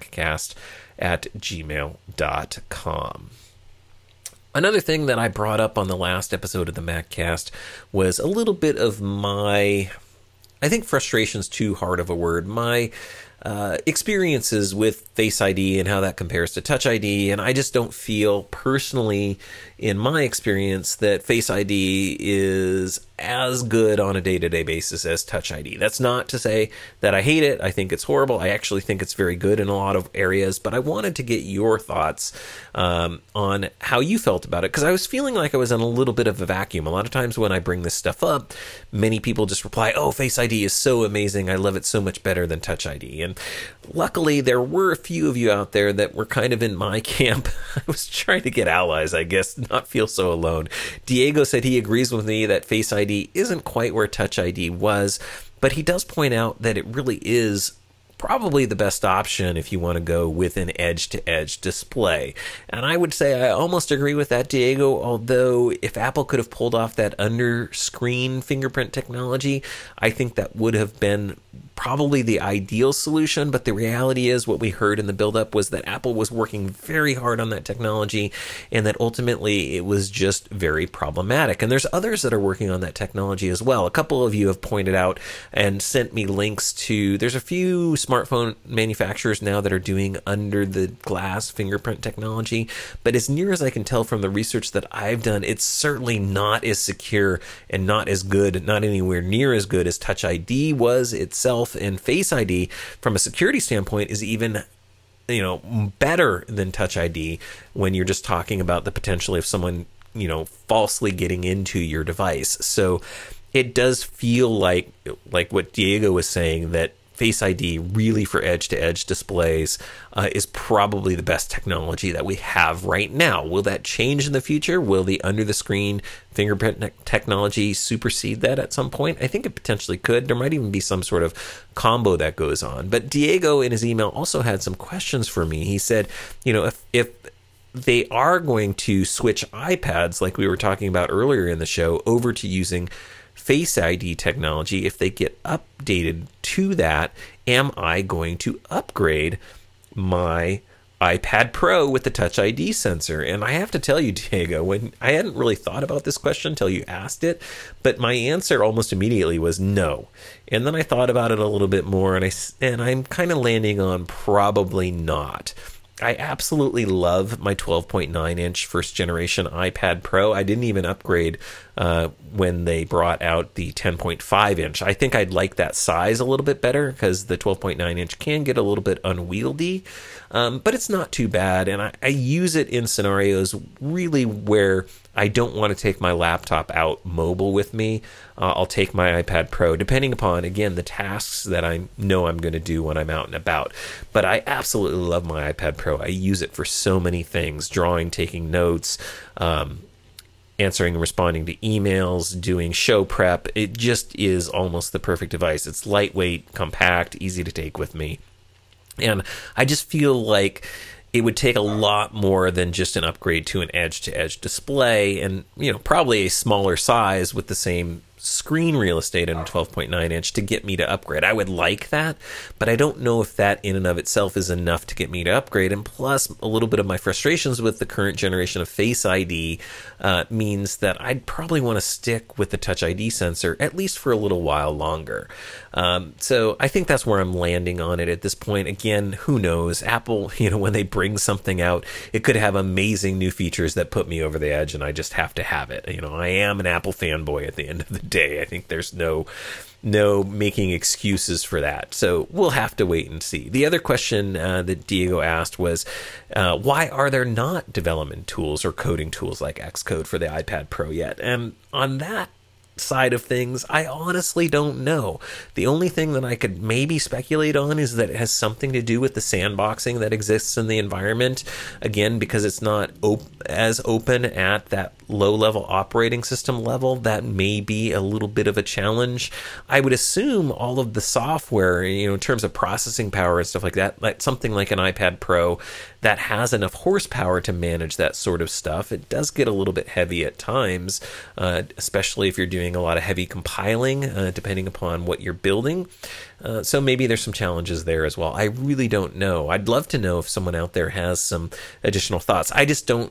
Speaker 1: maccast@gmail.com. Another thing that I brought up on the last episode of the MacCast was a little bit of my, I think frustration's too hard of a word, my experiences with Face ID and how that compares to Touch ID. And I just don't feel personally, in my experience, that Face ID is as good on a day-to-day basis as Touch ID. That's not to say that I hate it. I think it's horrible. I actually think it's very good in a lot of areas, but I wanted to get your thoughts on how you felt about it, because I was feeling like I was in a little bit of a vacuum. A lot of times when I bring this stuff up, many people just reply, oh, Face ID is so amazing. I love it so much better than Touch ID. And luckily, there were a few of you out there that were kind of in my camp. I was trying to get allies, I guess, not feel so alone. Diego said he agrees with me that Face ID isn't quite where Touch ID was, but he does point out that it really is probably the best option if you want to go with an edge-to-edge display. And I would say I almost agree with that, Diego, although if Apple could have pulled off that under-screen fingerprint technology, I think that would have been probably the ideal solution. But the reality is, what we heard in the build-up was that Apple was working very hard on that technology, and that ultimately it was just very problematic. And there's others that are working on that technology as well. A couple of you have pointed out and sent me links to, there's a few smartphone manufacturers now that are doing under the glass fingerprint technology, but as near as I can tell from the research that I've done, it's certainly not as secure and not as good, not anywhere near as good as Touch ID was itself. And Face ID, from a security standpoint, is even better than Touch ID when you're just talking about the potential of someone falsely getting into your device. So it does feel like what Diego was saying, that Face ID really for edge-to-edge displays is probably the best technology that we have right now. Will that change in the future? Will the under-the-screen fingerprint technology supersede that at some point? I think it potentially could. There might even be some sort of combo that goes on. But Diego, in his email, also had some questions for me. He said, if they are going to switch iPads, like we were talking about earlier in the show, over to using Face ID technology. If they get updated to that, am I going to upgrade my iPad Pro with the Touch ID sensor? And I have to tell you, Diego, when I hadn't really thought about this question until you asked it, but my answer almost immediately was no. And then I thought about it a little bit more, and I'm kind of landing on probably not. I absolutely love my 12.9-inch first generation iPad Pro. I didn't even upgrade when they brought out the 10.5-inch. I think I'd like that size a little bit better because the 12.9-inch can get a little bit unwieldy, but it's not too bad. And I use it in scenarios really where I don't want to take my laptop out mobile with me. I'll take my iPad Pro, depending upon, again, the tasks that I know I'm going to do when I'm out and about. But I absolutely love my iPad Pro. I use it for so many things: drawing, taking notes, answering and responding to emails, doing show prep. It just is almost the perfect device. It's lightweight, compact, easy to take with me. And I just feel like it would take a lot more than just an upgrade to an edge-to-edge display, and probably a smaller size with the same screen real estate in a 12.9-inch to get me to upgrade. I would like that, but I don't know if that in and of itself is enough to get me to upgrade. And plus, a little bit of my frustrations with the current generation of Face ID means that I'd probably want to stick with the Touch ID sensor at least for a little while longer. So I think that's where I'm landing on it at this point. Again, who knows? Apple, when they bring something out, it could have amazing new features that put me over the edge, and I just have to have it. I am an Apple fanboy at the end of the day. I think there's no making excuses for that. So we'll have to wait and see. The other question that Diego asked was, why are there not development tools or coding tools like Xcode for the iPad Pro yet? And on that side of things, I honestly don't know. The only thing that I could maybe speculate on is that it has something to do with the sandboxing that exists in the environment. Again, because it's not as open at that low-level operating system level, that may be a little bit of a challenge. I would assume all of the software, in terms of processing power and stuff like that, like something like an iPad Pro that has enough horsepower to manage that sort of stuff. It does get a little bit heavy at times, especially if you're doing a lot of heavy compiling, depending upon what you're building. So maybe there's some challenges there as well. I really don't know. I'd love to know if someone out there has some additional thoughts. I just don't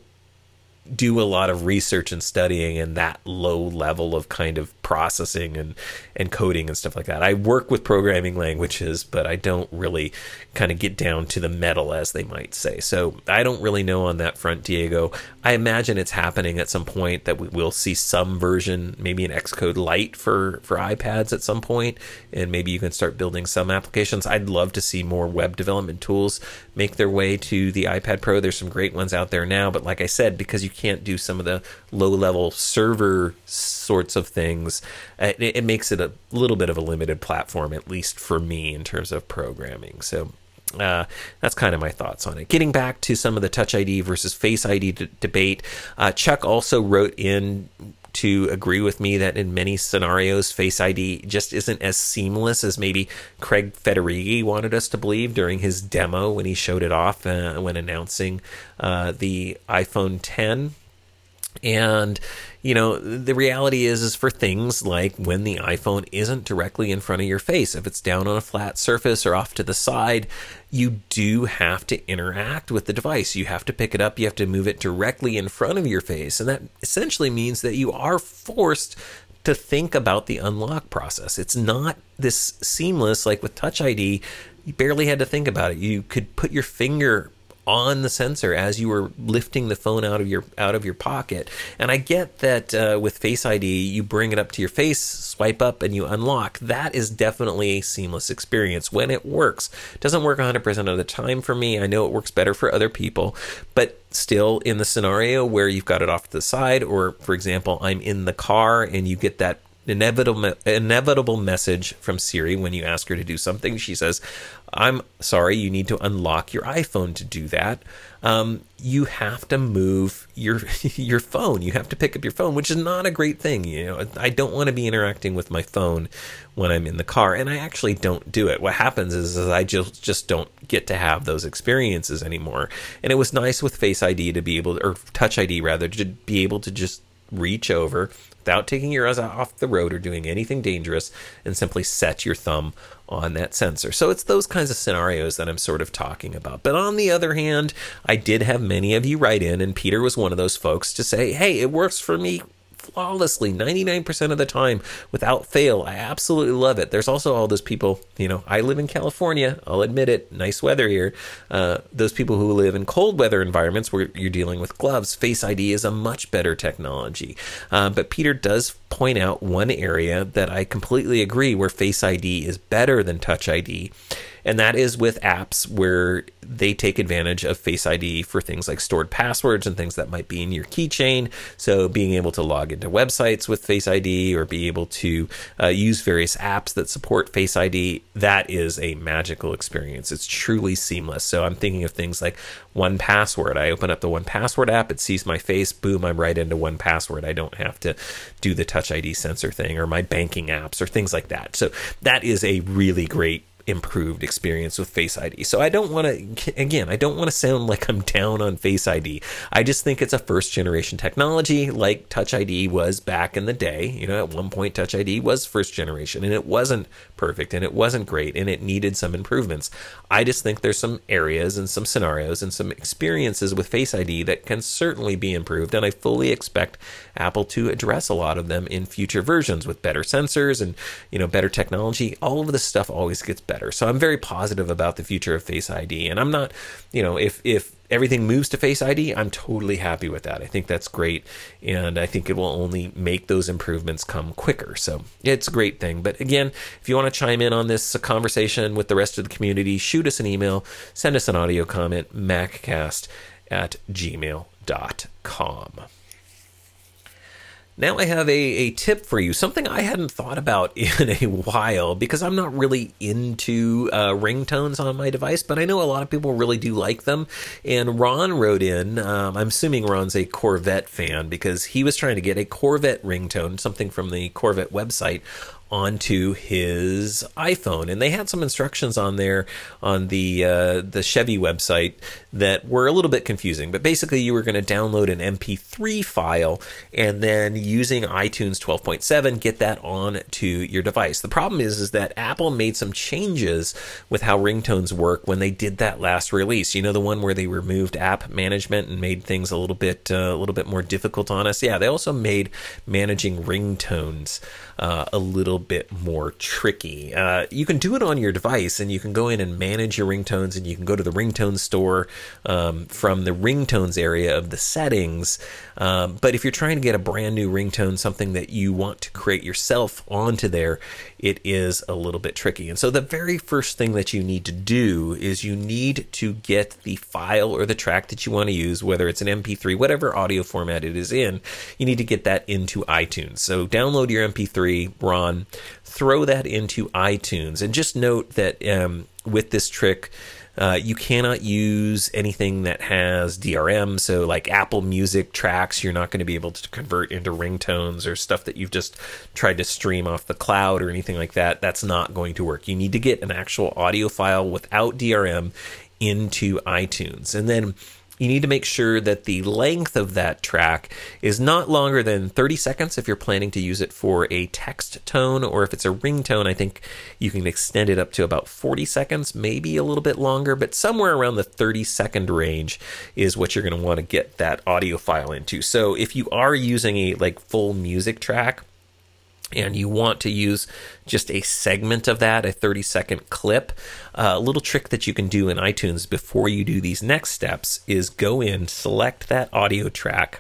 Speaker 1: do a lot of research and studying in that low level of kind of processing and coding and stuff like that. I work with programming languages, but I don't really kind of get down to the metal, as they might say. So I don't really know on that front, Diego. I imagine it's happening at some point that we will see some version, maybe an Xcode Lite for iPads at some point, and maybe you can start building some applications. I'd love to see more web development tools make their way to the iPad Pro. There's some great ones out there now, but like I said, because you can't do some of the low-level server sorts of things, it makes it a little bit of a limited platform, at least for me, in terms of programming. So that's kind of my thoughts on it. Getting back to some of the Touch ID versus Face ID debate, Chuck also wrote in to agree with me that in many scenarios, Face ID just isn't as seamless as maybe Craig Federighi wanted us to believe during his demo when he showed it off when announcing the iPhone 10. And, the reality is for things like when the iPhone isn't directly in front of your face, if it's down on a flat surface or off to the side, you do have to interact with the device. You have to pick it up. You have to move it directly in front of your face. And that essentially means that you are forced to think about the unlock process. It's not this seamless like with Touch ID. You barely had to think about it. You could put your finger on the sensor as you were lifting the phone out of your pocket. And I get that with Face ID, you bring it up to your face, swipe up, and you unlock. That is definitely a seamless experience when it works. It doesn't work 100% of the time for me. I know it works better for other people, but still, in the scenario where you've got it off to the side, or for example, I'm in the car and you get that inevitable message from Siri when you ask her to do something. She says, "I'm sorry, you need to unlock your iPhone to do that." you have to move your your phone. You have to pick up your phone, which is not a great thing. I don't want to be interacting with my phone when I'm in the car, and I actually don't do it. What happens is I just don't get to have those experiences anymore. And it was nice with Face ID to be able to, or Touch ID rather, to be able to just reach over without taking your eyes off the road or doing anything dangerous and simply set your thumb on that sensor. So it's those kinds of scenarios that I'm sort of talking about. But on the other hand, I did have many of you write in, and Peter was one of those folks to say, hey, it works for me flawlessly 99% of the time without fail. I absolutely love it. There's also all those people, I live in California, I'll admit it, nice weather here. Those people who live in cold weather environments where you're dealing with gloves, Face ID is a much better technology. But Peter does point out one area that I completely agree where Face ID is better than Touch ID. And that is with apps where they take advantage of Face ID for things like stored passwords and things that might be in your keychain. So being able to log into websites with Face ID or be able to use various apps that support Face ID, that is a magical experience. It's truly seamless. So I'm thinking of things like 1Password. I open up the 1Password app, it sees my face, boom, I'm right into 1Password. I don't have to do the Touch ID sensor thing or my banking apps or things like that. So that is a really great improved experience with Face ID. So I don't want to sound like I'm down on Face ID. I just think it's a first generation technology like Touch ID was back in the day. At one point Touch ID was first generation and it wasn't perfect and it wasn't great and it needed some improvements. I just think there's some areas and some scenarios and some experiences with Face ID that can certainly be improved, and I fully expect Apple to address a lot of them in future versions with better sensors and better technology. All of this stuff always gets better. So I'm very positive about the future of Face ID, and I'm not, if everything moves to Face ID, I'm totally happy with that. I think that's great, and I think it will only make those improvements come quicker. So it's a great thing. But again, if you want to chime in on this conversation with the rest of the community, shoot us an email, send us an audio comment, maccast@gmail.com. Now I have a tip for you, something I hadn't thought about in a while because I'm not really into ringtones on my device, but I know a lot of people really do like them. And Ron wrote in, I'm assuming Ron's a Corvette fan because he was trying to get a Corvette ringtone, something from the Corvette website, onto his iPhone, and they had some instructions on there on the Chevy website that were a little bit confusing. But basically, you were going to download an MP3 file and then using iTunes 12.7 get that on to your device. The problem is that Apple made some changes with how ringtones work when they did that last release. The one where they removed app management and made things a little bit more difficult on us. Yeah, they also made managing ringtones a little bit more tricky. You can do it on your device, and you can go in and manage your ringtones, and you can go to the ringtone store from the ringtones area of the settings. But if you're trying to get a brand new ringtone, something that you want to create yourself onto there, it is a little bit tricky. And so the very first thing that you need to do is you need to get the file or the track that you want to use, whether it's an MP3, whatever audio format it is in, you need to get that into iTunes. So download your MP3, Ron, throw that into iTunes. And just note that with this trick, you cannot use anything that has DRM, so like Apple Music tracks, you're not going to be able to convert into ringtones or stuff that you've just tried to stream off the cloud or anything like that. That's not going to work. You need to get an actual audio file without DRM into iTunes. And then you need to make sure that the length of that track is not longer than 30 seconds if you're planning to use it for a text tone, or if it's a ringtone, I think you can extend it up to about 40 seconds, maybe a little bit longer, but somewhere around the 30-second range is what you're going to want to get that audio file into. So if you are using a full music track, and you want to use just a segment of that, a 30-second clip, a little trick that you can do in iTunes before you do these next steps is go in, select that audio track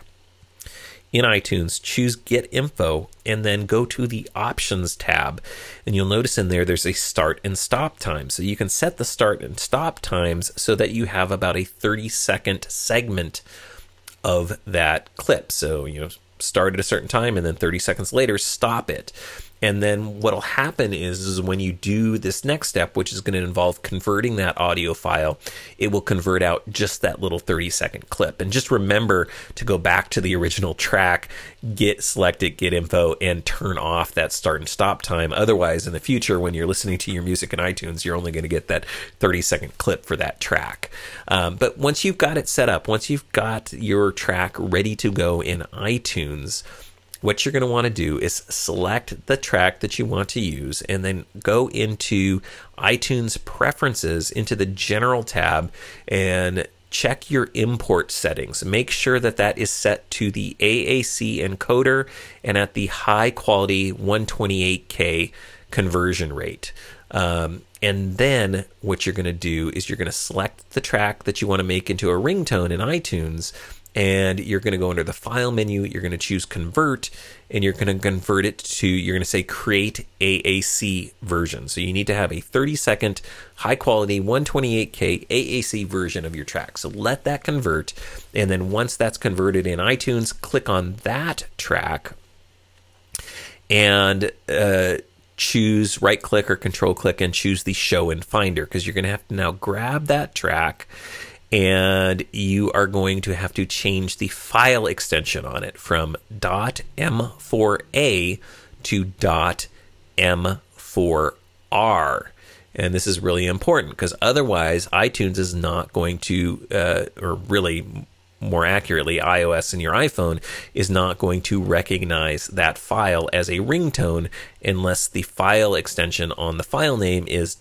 Speaker 1: in iTunes, choose Get Info, and then go to the Options tab. And you'll notice in there's a start and stop time. So you can set the start and stop times so that you have about a 30-second segment of that clip. So, start at a certain time and then 30 seconds later stop it. And then what'll happen is when you do this next step, which is going to involve converting that audio file, it will convert out just that little 30-second clip. And just remember to go back to the original track, select it, get info, and turn off that start and stop time. Otherwise, in the future, when you're listening to your music in iTunes, you're only going to get that 30-second clip for that track. But once you've got it set up, once you've got your track ready to go in iTunes, what you're going to want to do is select the track that you want to use and then go into iTunes Preferences into the General tab and check your import settings. Make sure that that is set to the AAC encoder and at the high quality 128K conversion rate. And then what you're going to do is you're going to select the track that you want to make into a ringtone in iTunes, and you're going to go under the file menu, you're going to choose convert, and you're going to convert it to, you're going to say create AAC version. So you need to have a 30-second high quality 128K AAC version of your track. So let that convert, and then once that's converted in iTunes, click on that track and choose right click or control click and choose the show in Finder, because you're going to have to now grab that track and you are going to have to change the file extension on it from .m4a to .m4r. And this is really important because otherwise iTunes is not going to, or really more accurately, iOS and your iPhone is not going to recognize that file as a ringtone unless the file extension on the file name is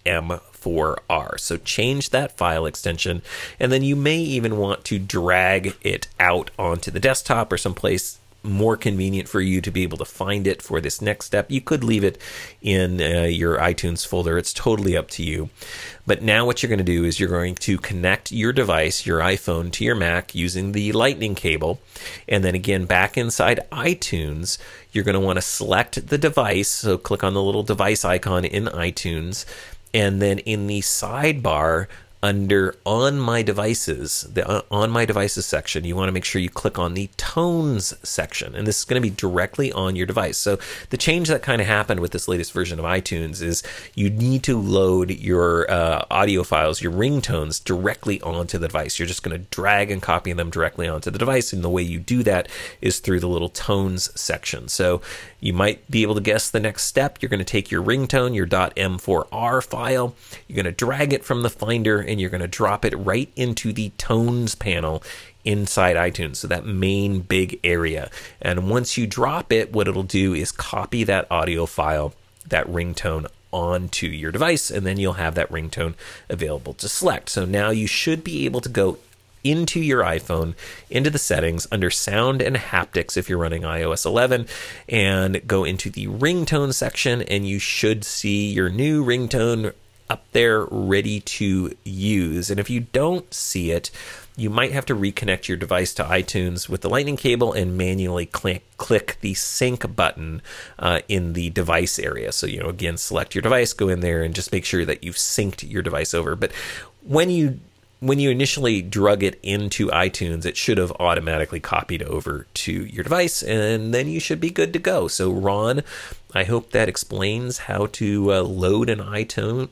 Speaker 1: .m4r. So change that file extension, and then you may even want to drag it out onto the desktop or someplace more convenient for you to be able to find it for this next step. You could leave it in your iTunes folder. It's totally up to you. But now what you're going to do is you're going to connect your device, your iPhone, to your Mac using the Lightning cable. And then again, back inside iTunes, you're going to want to select the device. So click on the little device icon in iTunes. And then in the sidebar, under On My Devices, the On My Devices section, you want to make sure you click on the Tones section, and this is going to be directly on your device. So the change that kind of happened with this latest version of iTunes is you need to load your audio files, your ringtones, directly onto the device. You're just going to drag and copy them directly onto the device, and the way you do that is through the little Tones section. So you might be able to guess the next step. You're going to take your ringtone, your .m4r file, you're going to drag it from the Finder, and you're going to drop it right into the Tones panel inside iTunes, so that main big area. And once you drop it, what it'll do is copy that audio file, that ringtone, onto your device, and then you'll have that ringtone available to select. So now you should be able to go into your iPhone, into the settings, under sound and haptics if you're running iOS 11, and go into the ringtone section, and you should see your new ringtone up there ready to use. And if you don't see it, you might have to reconnect your device to iTunes with the Lightning cable and manually click the sync button in the device area. So, again, select your device, go in there, and just make sure that you've synced your device over. But when you initially drug it into iTunes, it should have automatically copied over to your device, and then you should be good to go. So, Ron, I hope that explains how to load a ringtone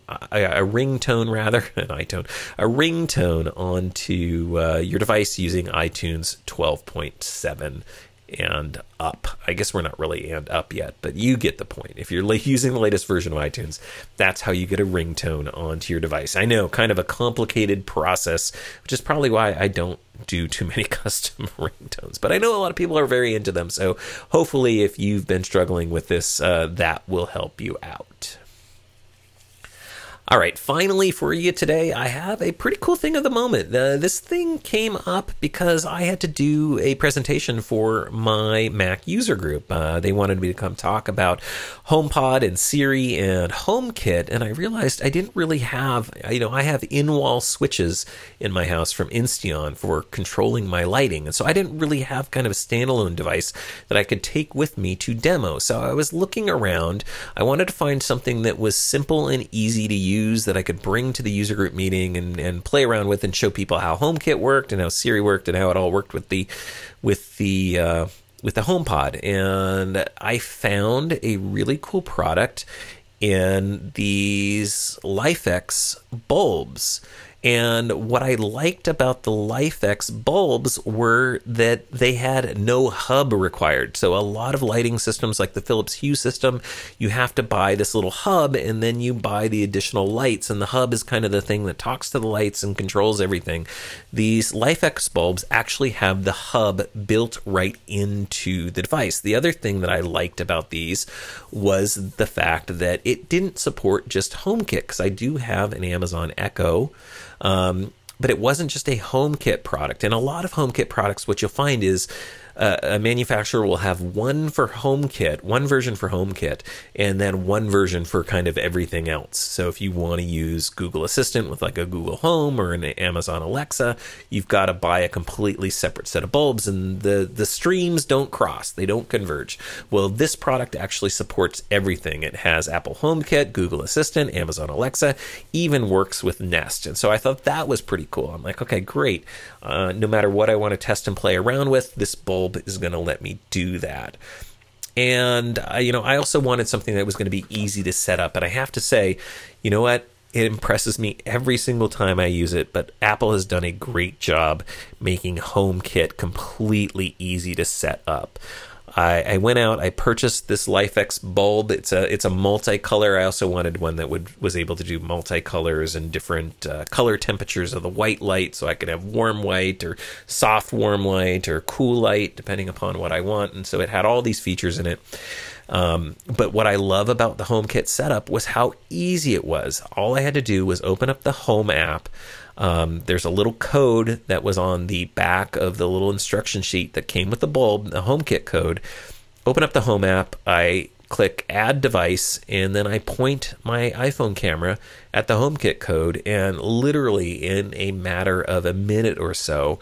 Speaker 1: onto your device using iTunes 12.7 and up. I guess we're not really and up yet, but you get the point. If you're using the latest version of iTunes, that's how you get a ringtone onto your device. I know, kind of a complicated process, which is probably why I don't do too many custom ringtones, but I know a lot of people are very into them. So hopefully if you've been struggling with this, that will help you out. All right, finally for you today, I have a pretty cool thing of the moment. This thing came up because I had to do a presentation for my Mac user group. They wanted me to come talk about HomePod and Siri and HomeKit, and I realized I didn't really have, I have in-wall switches in my house from Insteon for controlling my lighting, and so I didn't really have kind of a standalone device that I could take with me to demo. So I was looking around. I wanted to find something that was simple and easy to use, that I could bring to the user group meeting and play around with and show people how HomeKit worked and how Siri worked and how it all worked with the with the HomePod, and I found a really cool product in these LIFX bulbs. And what I liked about the LIFX bulbs were that they had no hub required. So a lot of lighting systems like the Philips Hue system, you have to buy this little hub and then you buy the additional lights. And the hub is kind of the thing that talks to the lights and controls everything. These LIFX bulbs actually have the hub built right into the device. The other thing that I liked about these was the fact that it didn't support just HomeKit, because I do have an Amazon Echo. But it wasn't just a HomeKit product. And a lot of HomeKit products, what you'll find is a manufacturer will have one for HomeKit, one version for HomeKit, and then one version for kind of everything else. So if you want to use Google Assistant with like a Google Home or an Amazon Alexa, you've got to buy a completely separate set of bulbs, and the streams don't cross, they don't converge. Well, this product actually supports everything. It has Apple HomeKit, Google Assistant, Amazon Alexa, even works with Nest. And so I thought that was pretty cool. I'm like, okay, great. No matter what I want to test and play around with, this bulb is going to let me do that. And I also wanted something that was going to be easy to set up. And I have to say, you know what? It impresses me every single time I use it, but Apple has done a great job making HomeKit completely easy to set up. I went out, I purchased this LIFX bulb. It's a multicolor. I also wanted one that was able to do multicolors and different color temperatures of the white light, so I could have warm white or soft warm light or cool light, depending upon what I want. And so it had all these features in it. But what I love about the HomeKit setup was how easy it was. All I had to do was open up the Home app. There's a little code that was on the back of the little instruction sheet that came with the bulb, the HomeKit code. Open up the Home app, I click Add Device, and then I point my iPhone camera at the HomeKit code, and literally in a matter of a minute or so,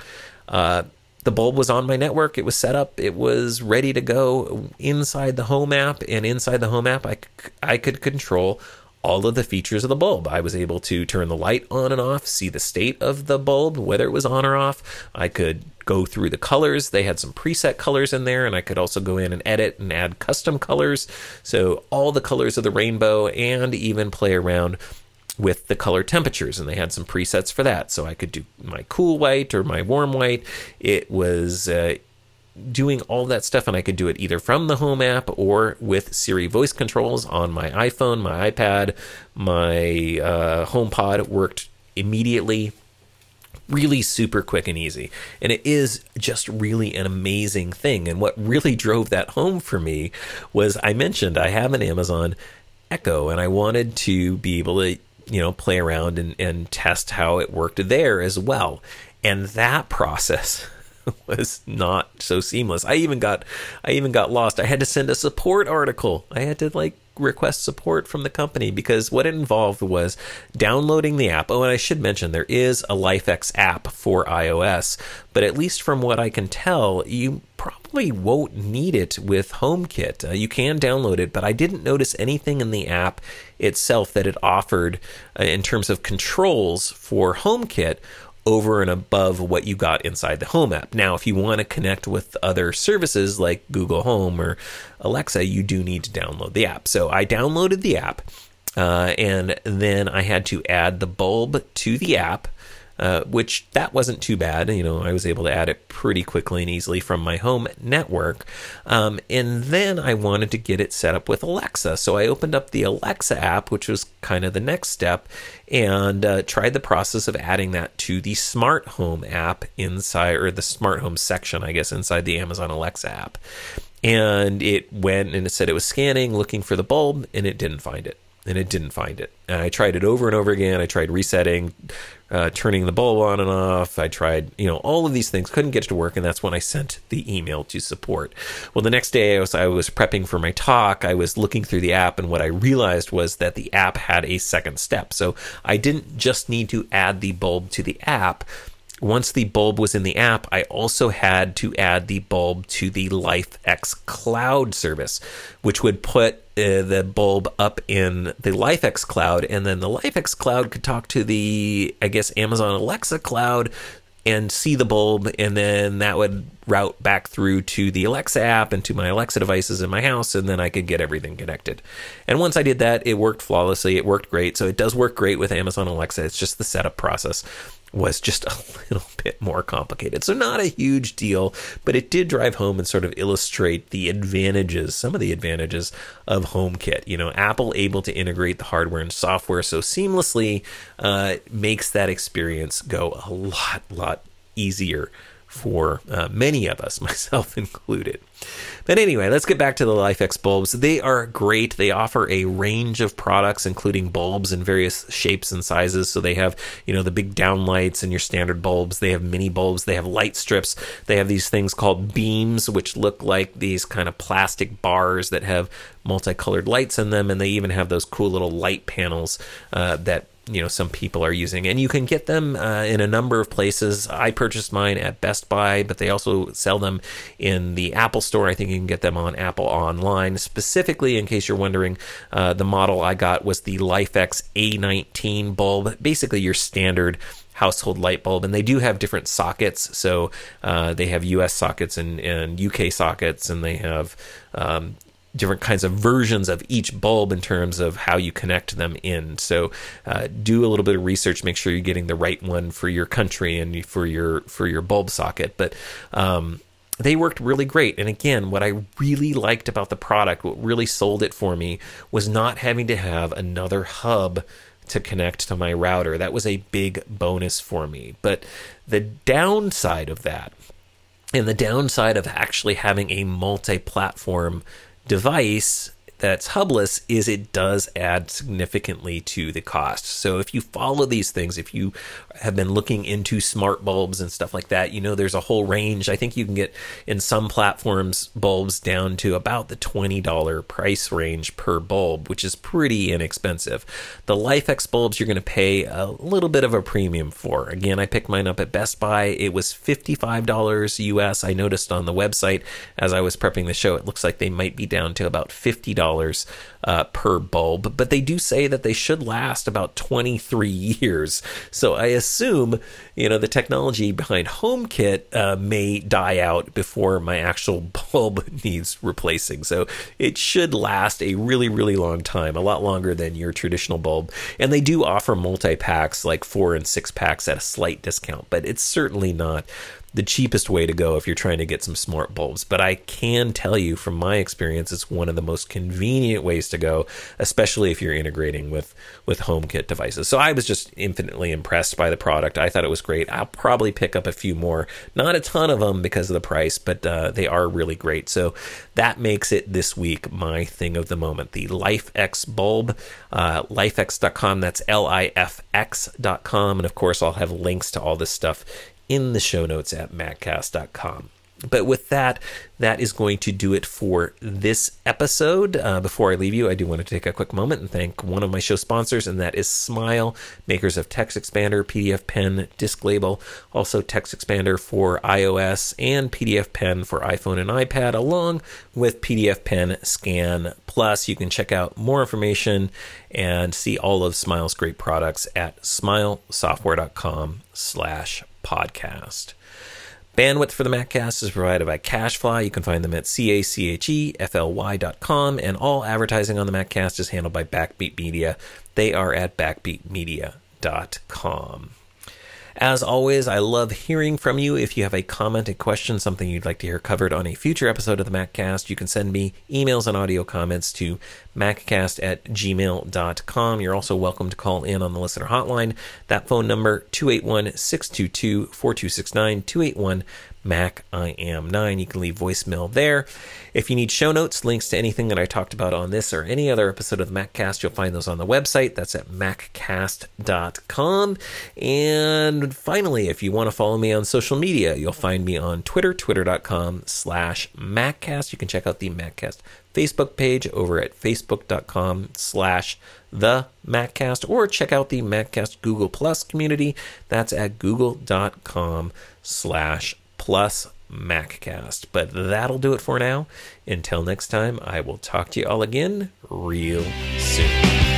Speaker 1: the bulb was on my network. It was set up. It was ready to go inside the Home app, and inside the Home app, I could control all of the features of the bulb. I was able to turn the light on and off, see the state of the bulb, whether it was on or off. I could go through the colors. They had some preset colors in there, and I could also go in and edit and add custom colors. So all the colors of the rainbow, and even play around with the color temperatures, and they had some presets for that. So I could do my cool white or my warm white. It was doing all that stuff, and I could do it either from the Home app or with Siri voice controls on my iPhone, my iPad, my HomePod. It worked immediately, really super quick and easy. And it is just really an amazing thing. And what really drove that home for me was, I mentioned I have an Amazon Echo, and I wanted to be able to play around and test how it worked there as well. And that process was not so seamless. I even got lost. I had to send a support article. I had to request support from the company, because what it involved was downloading the app. Oh, and I should mention there is a LIFX app for iOS, but at least from what I can tell, you probably won't need it with HomeKit. You can download it, but I didn't notice anything in the app itself that it offered in terms of controls for HomeKit over and above what you got inside the Home app. Now, if you want to connect with other services like Google Home or Alexa, you do need to download the app. So I downloaded the app, and then I had to add the bulb to the app, which that wasn't too bad. I was able to add it pretty quickly and easily from my home network. And then I wanted to get it set up with Alexa. So I opened up the Alexa app, which was kind of the next step, and tried the process of adding that to the Smart Home app inside, or the Smart Home section, I guess, inside the Amazon Alexa app. And it went and it said it was scanning, looking for the bulb, and it didn't find it. And I tried it over and over again. I tried resetting, turning the bulb on and off. I tried, all of these things, couldn't get it to work. And that's when I sent the email to support. Well, the next day I was prepping for my talk. I was looking through the app, and what I realized was that the app had a second step. So I didn't just need to add the bulb to the app. Once the bulb was in the app, I also had to add the bulb to the LIFX cloud service, which would put the bulb up in the LIFX cloud, and then the LIFX cloud could talk to the, I guess, Amazon Alexa cloud and see the bulb, and then that would route back through to the Alexa app and to my Alexa devices in my house, and then I could get everything connected. And once I did that, it worked flawlessly. It worked great. So it does work great with Amazon Alexa. It's just the setup process was just a little bit more complicated. So not a huge deal, but it did drive home and sort of illustrate the advantages, some of the advantages of HomeKit. You know, Apple able to integrate the hardware and software so seamlessly makes that experience go a lot easier for many of us, myself included. But anyway, let's get back to the LIFX bulbs. They are great. They offer a range of products, including bulbs in various shapes and sizes. So they have, you know, the big downlights and your standard bulbs. They have mini bulbs. They have light strips. They have these things called beams, which look like these kind of plastic bars that have multicolored lights in them. And they even have those cool little light panels that, you know, some people are using, and you can get them in a number of places. I purchased mine at Best Buy, but they also sell them in the Apple Store. I think you can get them on Apple Online. Specifically, in case you're wondering, the model I got was the LIFX A19 bulb, basically your standard household light bulb, and they do have different sockets. So they have US sockets and UK sockets, and they have different kinds of versions of each bulb in terms of how you connect them in. So do a little bit of research, make sure you're getting the right one for your country and for your bulb socket. But they worked really great. And again, what I really liked about the product, what really sold it for me, was not having to have another hub to connect to my router. That was a big bonus for me. But the downside of that, and the downside of actually having a multi-platform device that's hubless, is it does add significantly to the cost. So if you follow these things, if you have been looking into smart bulbs and stuff like that, you know there's a whole range. I think you can get in some platforms bulbs down to about the $20 price range per bulb, which is pretty inexpensive. The LIFX bulbs you're going to pay a little bit of a premium for. Again, I picked mine up at Best Buy. It was $55 US. I noticed on the website as I was prepping the show, it looks like they might be down to about $50 per bulb, but they do say that they should last about 23 years. So I assume, you know, the technology behind HomeKit may die out before my actual bulb needs replacing. So it should last a really, really long time, a lot longer than your traditional bulb. And they do offer multi-packs, like 4 and 6 packs at a slight discount, but it's certainly not the cheapest way to go if you're trying to get some smart bulbs. But I can tell you from my experience, it's one of the most convenient ways to go, especially if you're integrating with HomeKit devices. So I was just infinitely impressed by the product. I thought it was great. I'll probably pick up a few more, not a ton of them because of the price, but they are really great. So that makes it this week my thing of the moment, the LIFX bulb, lifx.com. That's LIFX.com. And of course, I'll have links to all this stuff in the show notes at maccast.com. But with that, that is going to do it for this episode. Before I leave you, I do want to take a quick moment and thank one of my show sponsors, and that is Smile, makers of Text Expander, PDF Pen, Disc Label, also Text Expander for iOS, and PDF Pen for iPhone and iPad, along with PDF Pen Scan Plus. You can check out more information and see all of Smile's great products at smilesoftware.com/podcast. Bandwidth for the MacCast is provided by CacheFly. You can find them at CacheFly.com, and all advertising on the MacCast is handled by Backbeat Media. They are at backbeatmedia.com. As always, I love hearing from you. If you have a comment, a question, something you'd like to hear covered on a future episode of the MacCast, you can send me emails and audio comments to maccast@gmail.com. You're also welcome to call in on the listener hotline. That phone number, 281-622-4269, 281-MAC-I-AM-9. You can leave voicemail there. If you need show notes, links to anything that I talked about on this or any other episode of the MacCast, you'll find those on the website. That's at maccast.com. And finally, if you want to follow me on social media, you'll find me on Twitter, twitter.com/MacCast. You can check out the MacCast Facebook page over at facebook.com/TheMacCast, or check out the MacCast Google Plus community. That's at google.com/+MacCast. But that'll do it for now. Until next time, I will talk to you all again real soon.